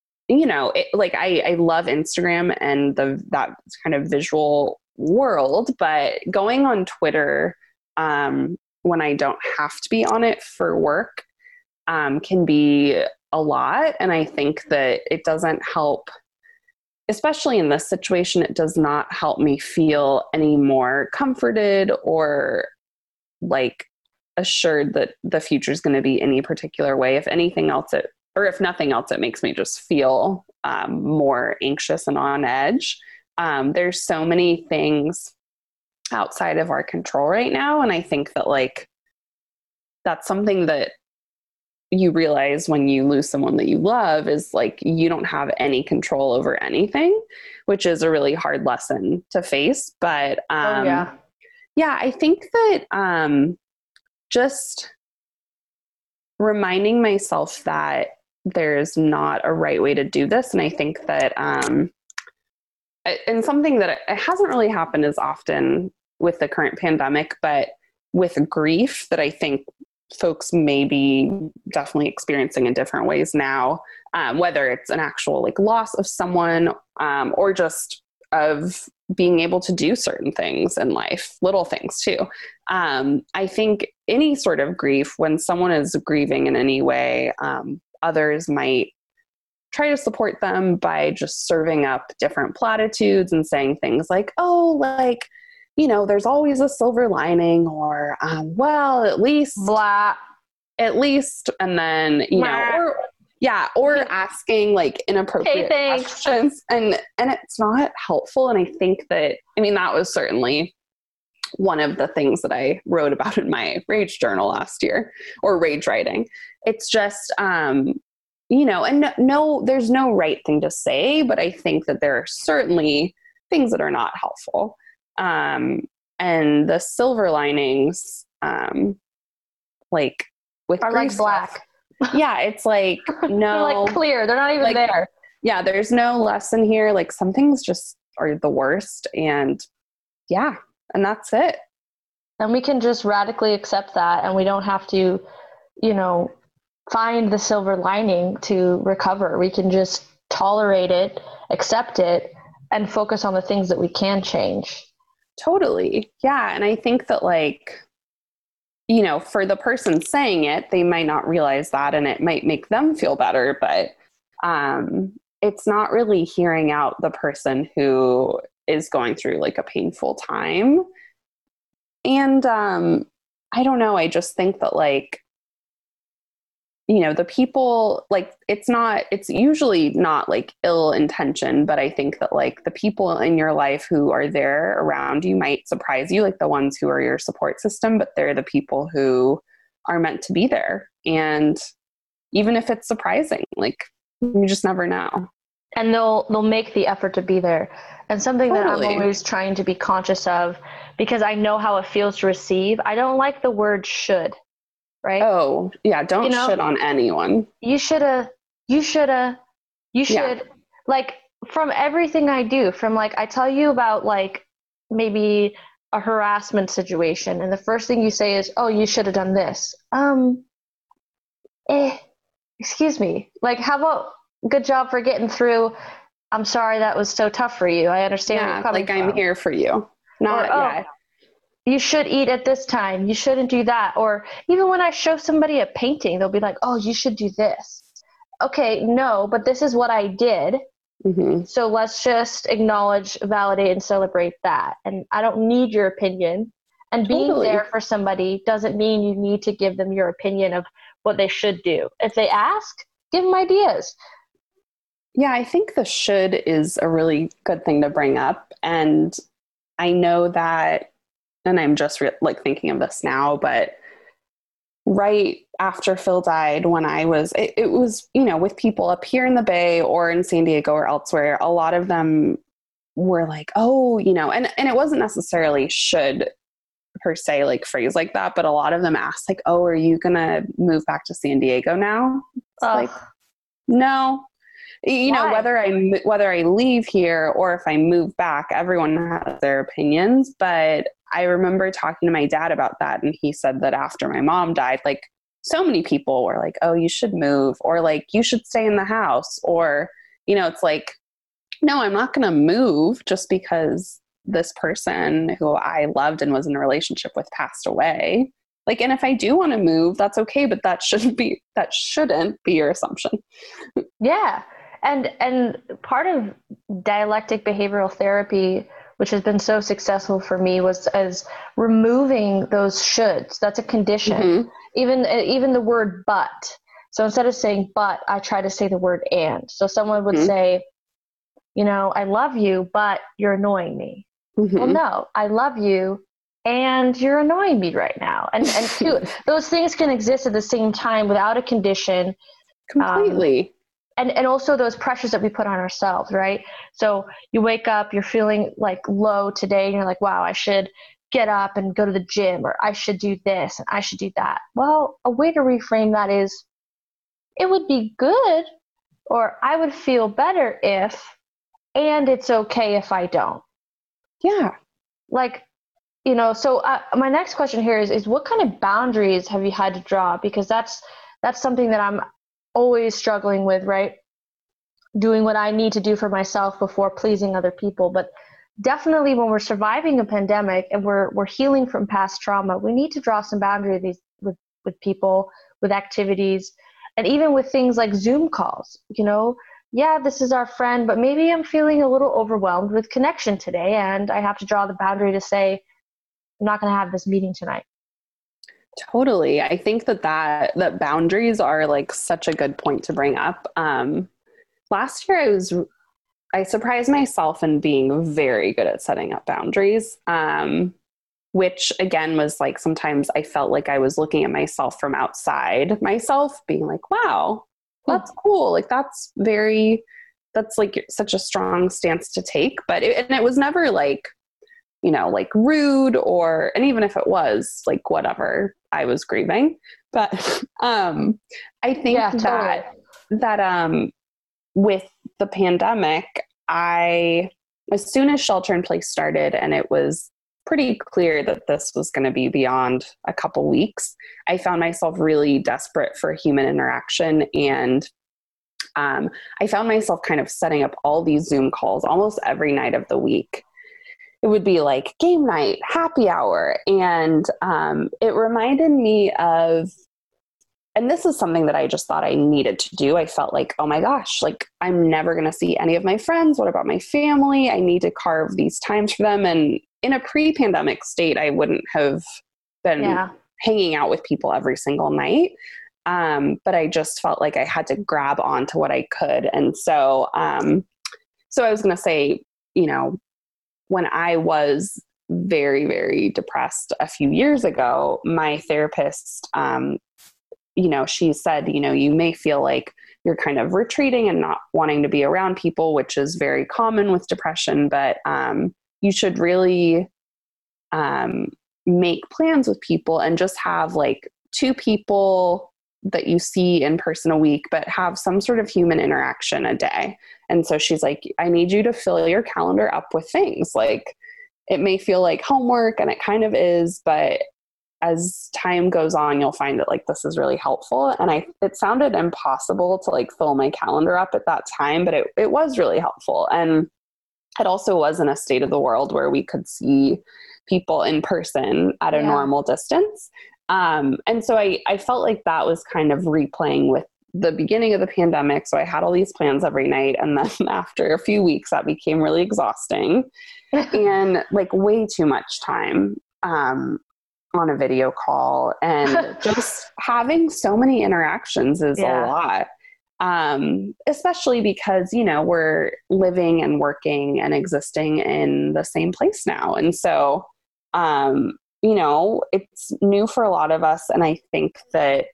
I love Instagram and that kind of visual world, but going on Twitter when I don't have to be on it for work can be a lot. And I think that it doesn't help, especially in this situation, it does not help me feel any more comforted or like assured that the future is going to be any particular way. If anything else, if nothing else, it makes me just feel more anxious and on edge. There's so many things outside of our control right now. And I think that that's something that you realize when you lose someone that you love is you don't have any control over anything, which is a really hard lesson to face. But I think that just reminding myself that there's not a right way to do this. And I think that, and something that it hasn't really happened as often with the current pandemic, but with grief that I think folks may be definitely experiencing in different ways now, whether it's an actual loss of someone or just of being able to do certain things in life, little things too. I think any sort of grief, when someone is grieving in any way, others might try to support them by just serving up different platitudes and saying things like, there's always a silver lining, or, well, at least, blah, and then, or asking inappropriate questions, and it's not helpful. And I think that, that was certainly one of the things that I wrote about in my rage journal last year, or rage writing. It's just, and no, there's no right thing to say, but I think that there are certainly things that are not helpful. And the silver linings, with are like black. Stuff, yeah, it's no, they're clear. They're not even there. Yeah, there's no lesson here. Some things just are the worst, and that's it. And we can just radically accept that, and we don't have to, find the silver lining to recover. We can just tolerate it, accept it, and focus on the things that we can change. Totally. Yeah. And I think that for the person saying it, they might not realize that, and it might make them feel better, but it's not really hearing out the person who is going through a painful time. And I don't know. I just think that the people, it's usually not ill intention, but I think that the people in your life who are there around you might surprise you, the ones who are your support system, but they're the people who are meant to be there. And even if it's surprising, you just never know. And they'll make the effort to be there. And something that I'm always trying to be conscious of, because I know how it feels to receive. I don't like the word should. Right? Oh, yeah. Don't shit on anyone. You shoulda. Yeah. From everything I do, from I tell you about maybe a harassment situation, and the first thing you say is, oh, you should have done this. Excuse me. How about good job for getting through? I'm sorry that was so tough for you. I understand where you're coming from. I'm here for you. Not, you should eat at this time. You shouldn't do that. Or even when I show somebody a painting, they'll be like, oh, you should do this. Okay, no, but this is what I did. Mm-hmm. So let's just acknowledge, validate, and celebrate that. And I don't need your opinion. And being Totally. there for somebody doesn't mean you need to give them your opinion of what they should do. If they ask, give them ideas. Yeah, I think the should is a really good thing to bring up. And I know that, and I'm just like thinking of this now, but right after Phil died, when it was, you know, with people up here in the Bay or in San Diego or elsewhere, a lot of them were like, oh, you know, and it wasn't necessarily should per se, like phrase like that, but a lot of them asked like, oh, are you going to move back to San Diego now? It's like, no. You know, whether I leave here or if I move back, everyone has their opinions. But I remember talking to my dad about that, and he said that after my mom died, like so many people were like, "Oh, you should move," or like, "You should stay in the house," or you know, it's like, no, I'm not going to move just because this person who I loved and was in a relationship with passed away. Like, and if I do want to move, that's okay, but that shouldn't be your assumption. Yeah. And part of dialectic behavioral therapy, which has been so successful for me, was as removing those shoulds. That's a condition. Mm-hmm. Even the word but. So instead of saying but, I try to say the word and. So someone would say, you know, I love you, but you're annoying me. Mm-hmm. Well, no, I love you and you're annoying me right now. And those things can exist at the same time without a condition. Completely. And also those pressures that we put on ourselves, right? So you wake up, you're feeling like low today, and you're like, wow, I should get up and go to the gym, or I should do this and I should do that. Well, a way to reframe that is, it would be good, or I would feel better if, and it's okay if I don't. Yeah. Like, you know, so my next question here is what kind of boundaries have you had to draw? Because that's something that I'm always struggling with, right? Doing what I need to do for myself before pleasing other people. But definitely when we're surviving a pandemic and we're healing from past trauma, we need to draw some boundaries with people, with activities, and even with things like Zoom calls. You know, yeah, this is our friend, but maybe I'm feeling a little overwhelmed with connection today, and I have to draw the boundary to say, I'm not going to have this meeting tonight. Totally. I think that boundaries are like such a good point to bring up. Last year I surprised myself in being very good at setting up boundaries. Which again was like, sometimes I felt like I was looking at myself from outside myself, being like, wow, that's cool. Like that's like such a strong stance to take. But it was never like, you know, like rude and even if it was like, whatever, I was grieving. But I think that with the pandemic, as soon as shelter in place started and it was pretty clear that this was going to be beyond a couple weeks, I found myself really desperate for human interaction. And I found myself kind of setting up all these Zoom calls almost every night of the week. It would be like game night, happy hour. And it reminded me of, and this is something that I just thought I needed to do. I felt like, oh my gosh, like I'm never going to see any of my friends. What about my family? I need to carve these times for them. And in a pre-pandemic state, I wouldn't have been hanging out with people every single night. But I just felt like I had to grab onto what I could. And so I was going to say, you know, when I was very, very depressed a few years ago, my therapist, you know, she said, you know, you may feel like you're kind of retreating and not wanting to be around people, which is very common with depression, but you should really make plans with people and just have like 2 people that you see in person a week, but have some sort of human interaction a day. And so she's like, I need you to fill your calendar up with things. Like it may feel like homework, and it kind of is, but as time goes on, you'll find that like this is really helpful. And it sounded impossible to like fill my calendar up at that time, but it was really helpful. And it also wasn't a state of the world where we could see people in person at a normal distance. And so I felt like that was kind of replaying with the beginning of the pandemic. So I had all these plans every night. And then after a few weeks, that became really exhausting and like way too much time on a video call. And just having so many interactions is a lot. Especially because, you know, we're living and working and existing in the same place now. And so, you know, it's new for a lot of us. And I think that,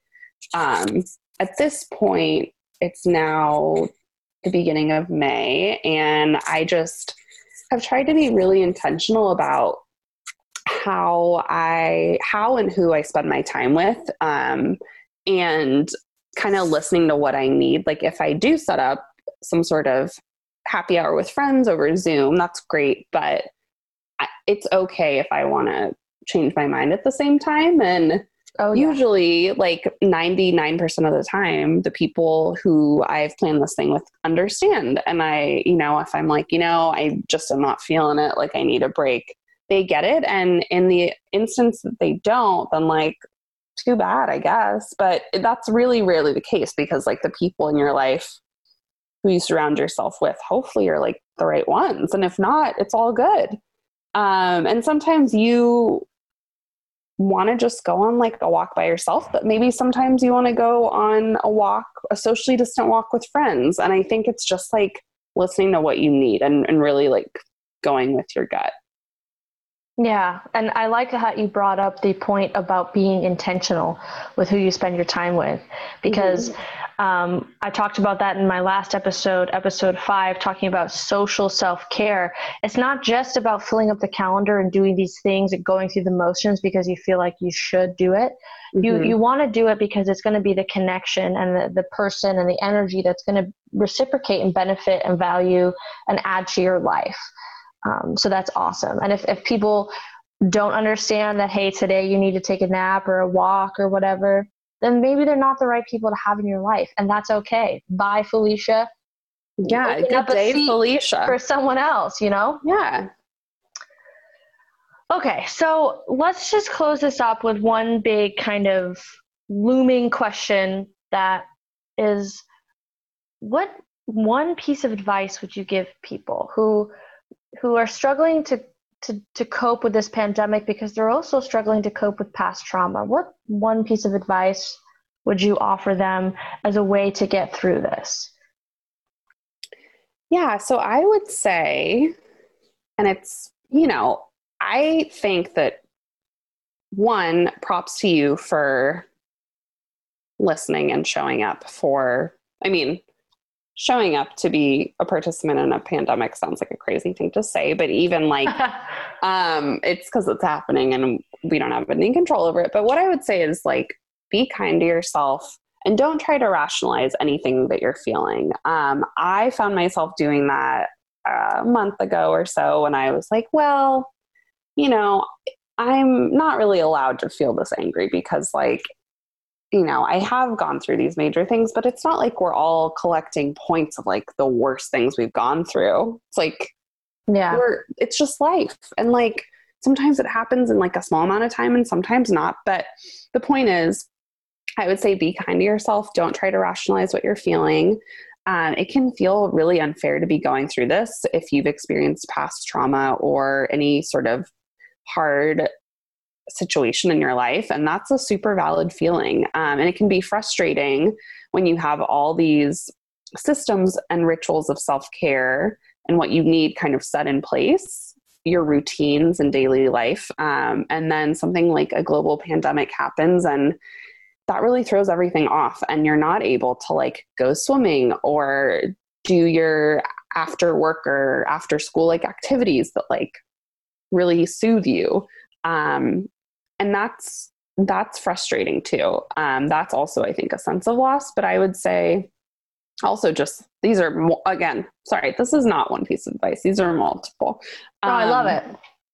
at this point, it's now the beginning of May, and I just have tried to be really intentional about how and who I spend my time with, and kind of listening to what I need. Like if I do set up some sort of happy hour with friends over Zoom, that's great, but it's okay if I want to change my mind at the same time. And usually like 99% of the time, the people who I've planned this thing with understand. And I, you know, if I'm like, you know, I just am not feeling it, like I need a break, they get it. And in the instance that they don't, then like, too bad, I guess. But that's really rarely the case, because like the people in your life who you surround yourself with hopefully are like the right ones. And if not, it's all good. And sometimes you want to just go on like a walk by yourself, but maybe sometimes you want to go on a walk, a socially distant walk with friends. And I think it's just like listening to what you need and really like going with your gut. Yeah. And I like how you brought up the point about being intentional with who you spend your time with, because I talked about that in my last episode 5, talking about social self-care. It's not just about filling up the calendar and doing these things and going through the motions because you feel like you should do it. You want to do it because it's going to be the connection and the person and the energy that's going to reciprocate and benefit and value and add to your life. So that's awesome. And if people don't understand that, hey, today you need to take a nap or a walk or whatever, then maybe they're not the right people to have in your life. And that's okay. Bye, Felicia. Yeah. Good day, Felicia. For someone else, you know? Yeah. Okay. So let's just close this up with one big kind of looming question that is, what one piece of advice would you give people who are struggling to cope with this pandemic because they're also struggling to cope with past trauma? What one piece of advice would you offer them as a way to get through this? Yeah, so I would say, and it's, you know, I think that one, props to you for listening and showing up showing up to be a participant in a pandemic sounds like a crazy thing to say, but even like, it's because it's happening and we don't have any control over it. But what I would say is like, be kind to yourself and don't try to rationalize anything that you're feeling. I found myself doing that a month ago or so when I was like, well, you know, I'm not really allowed to feel this angry because like, you know, I have gone through these major things, but it's not like we're all collecting points of like the worst things we've gone through. It's like, it's just life. And like, sometimes it happens in like a small amount of time and sometimes not. But the point is, I would say be kind to yourself. Don't try to rationalize what you're feeling. It can feel really unfair to be going through this if you've experienced past trauma or any sort of hard situation in your life. And that's a super valid feeling. And it can be frustrating when you have all these systems and rituals of self-care and what you need kind of set in place, your routines and daily life. And then something like a global pandemic happens and that really throws everything off and you're not able to like go swimming or do your after work or after school like activities that like really soothe you. And that's frustrating too. That's also, I think, a sense of loss. But I would say also just, these are, again, sorry, this is not one piece of advice. These are multiple. Oh, I love it.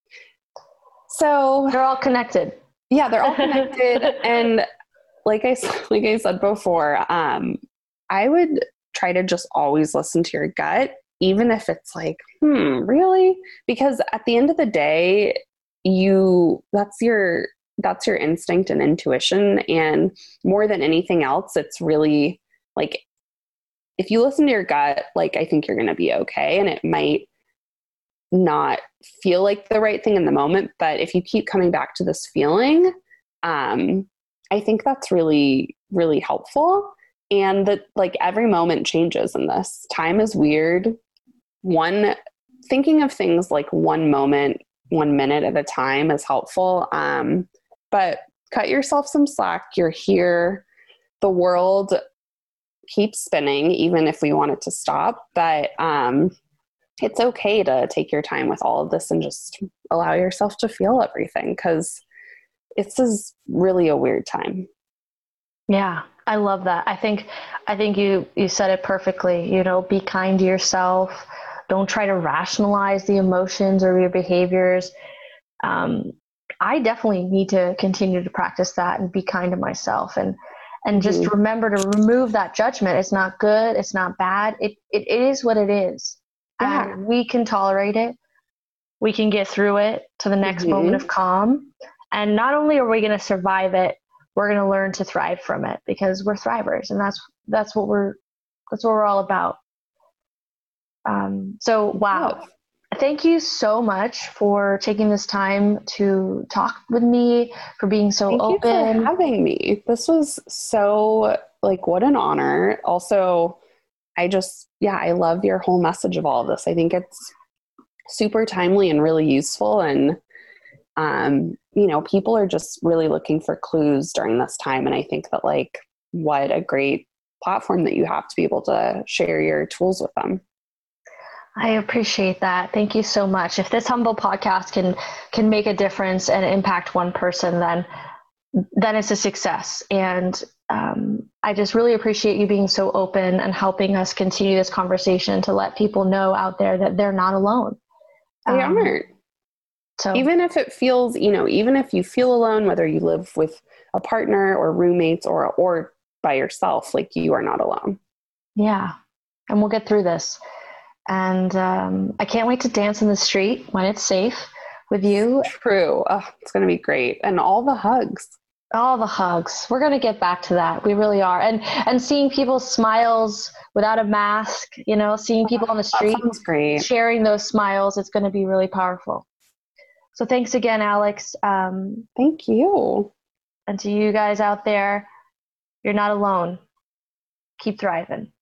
So they're all connected. Yeah, they're all connected. And like I said before, I would try to just always listen to your gut even if it's like, really? Because at the end of the day, that's your instinct and intuition. And more than anything else, it's really like, if you listen to your gut, like, I think you're going to be okay. And it might not feel like the right thing in the moment, but if you keep coming back to this feeling, I think that's really, really helpful. And that, like, every moment changes in this. Time is weird. Thinking of things like one moment, 1 minute at a time is helpful. But cut yourself some slack. You're here. The world keeps spinning, even if we want it to stop. But it's okay to take your time with all of this and just allow yourself to feel everything, because this is really a weird time. Yeah, I love that. I think you said it perfectly. You know, be kind to yourself. Don't try to rationalize the emotions or your behaviors. I definitely need to continue to practice that and be kind to myself, and just remember to remove that judgment. It's not good. It's not bad. It is what it is. Yeah. And we can tolerate it. We can get through it to the next moment of calm. And not only are we going to survive it, we're going to learn to thrive from it, because we're thrivers, and that's what we're all about. So wow. Thank you so much for taking this time to talk with me, for being so open. Thank you for having me. This was so, like, what an honor. Also, I love your whole message of all of this. I think it's super timely and really useful. And, people are just really looking for clues during this time. And I think that, like, what a great platform that you have to be able to share your tools with them. I appreciate that. Thank you so much. If this humble podcast can make a difference and impact one person, then it's a success. And I just really appreciate you being so open and helping us continue this conversation to let people know out there that they're not alone. They aren't. So even if it feels, even if you feel alone, whether you live with a partner or roommates or by yourself, like, you are not alone. Yeah. And we'll get through this. And I can't wait to dance in the street when it's safe with you. True. Oh, it's going to be great. And all the hugs. All the hugs. We're going to get back to that. We really are. And seeing people's smiles without a mask, seeing people on the street great. Sharing those smiles, it's going to be really powerful. So thanks again, Alex. Thank you. And to you guys out there, you're not alone. Keep thriving.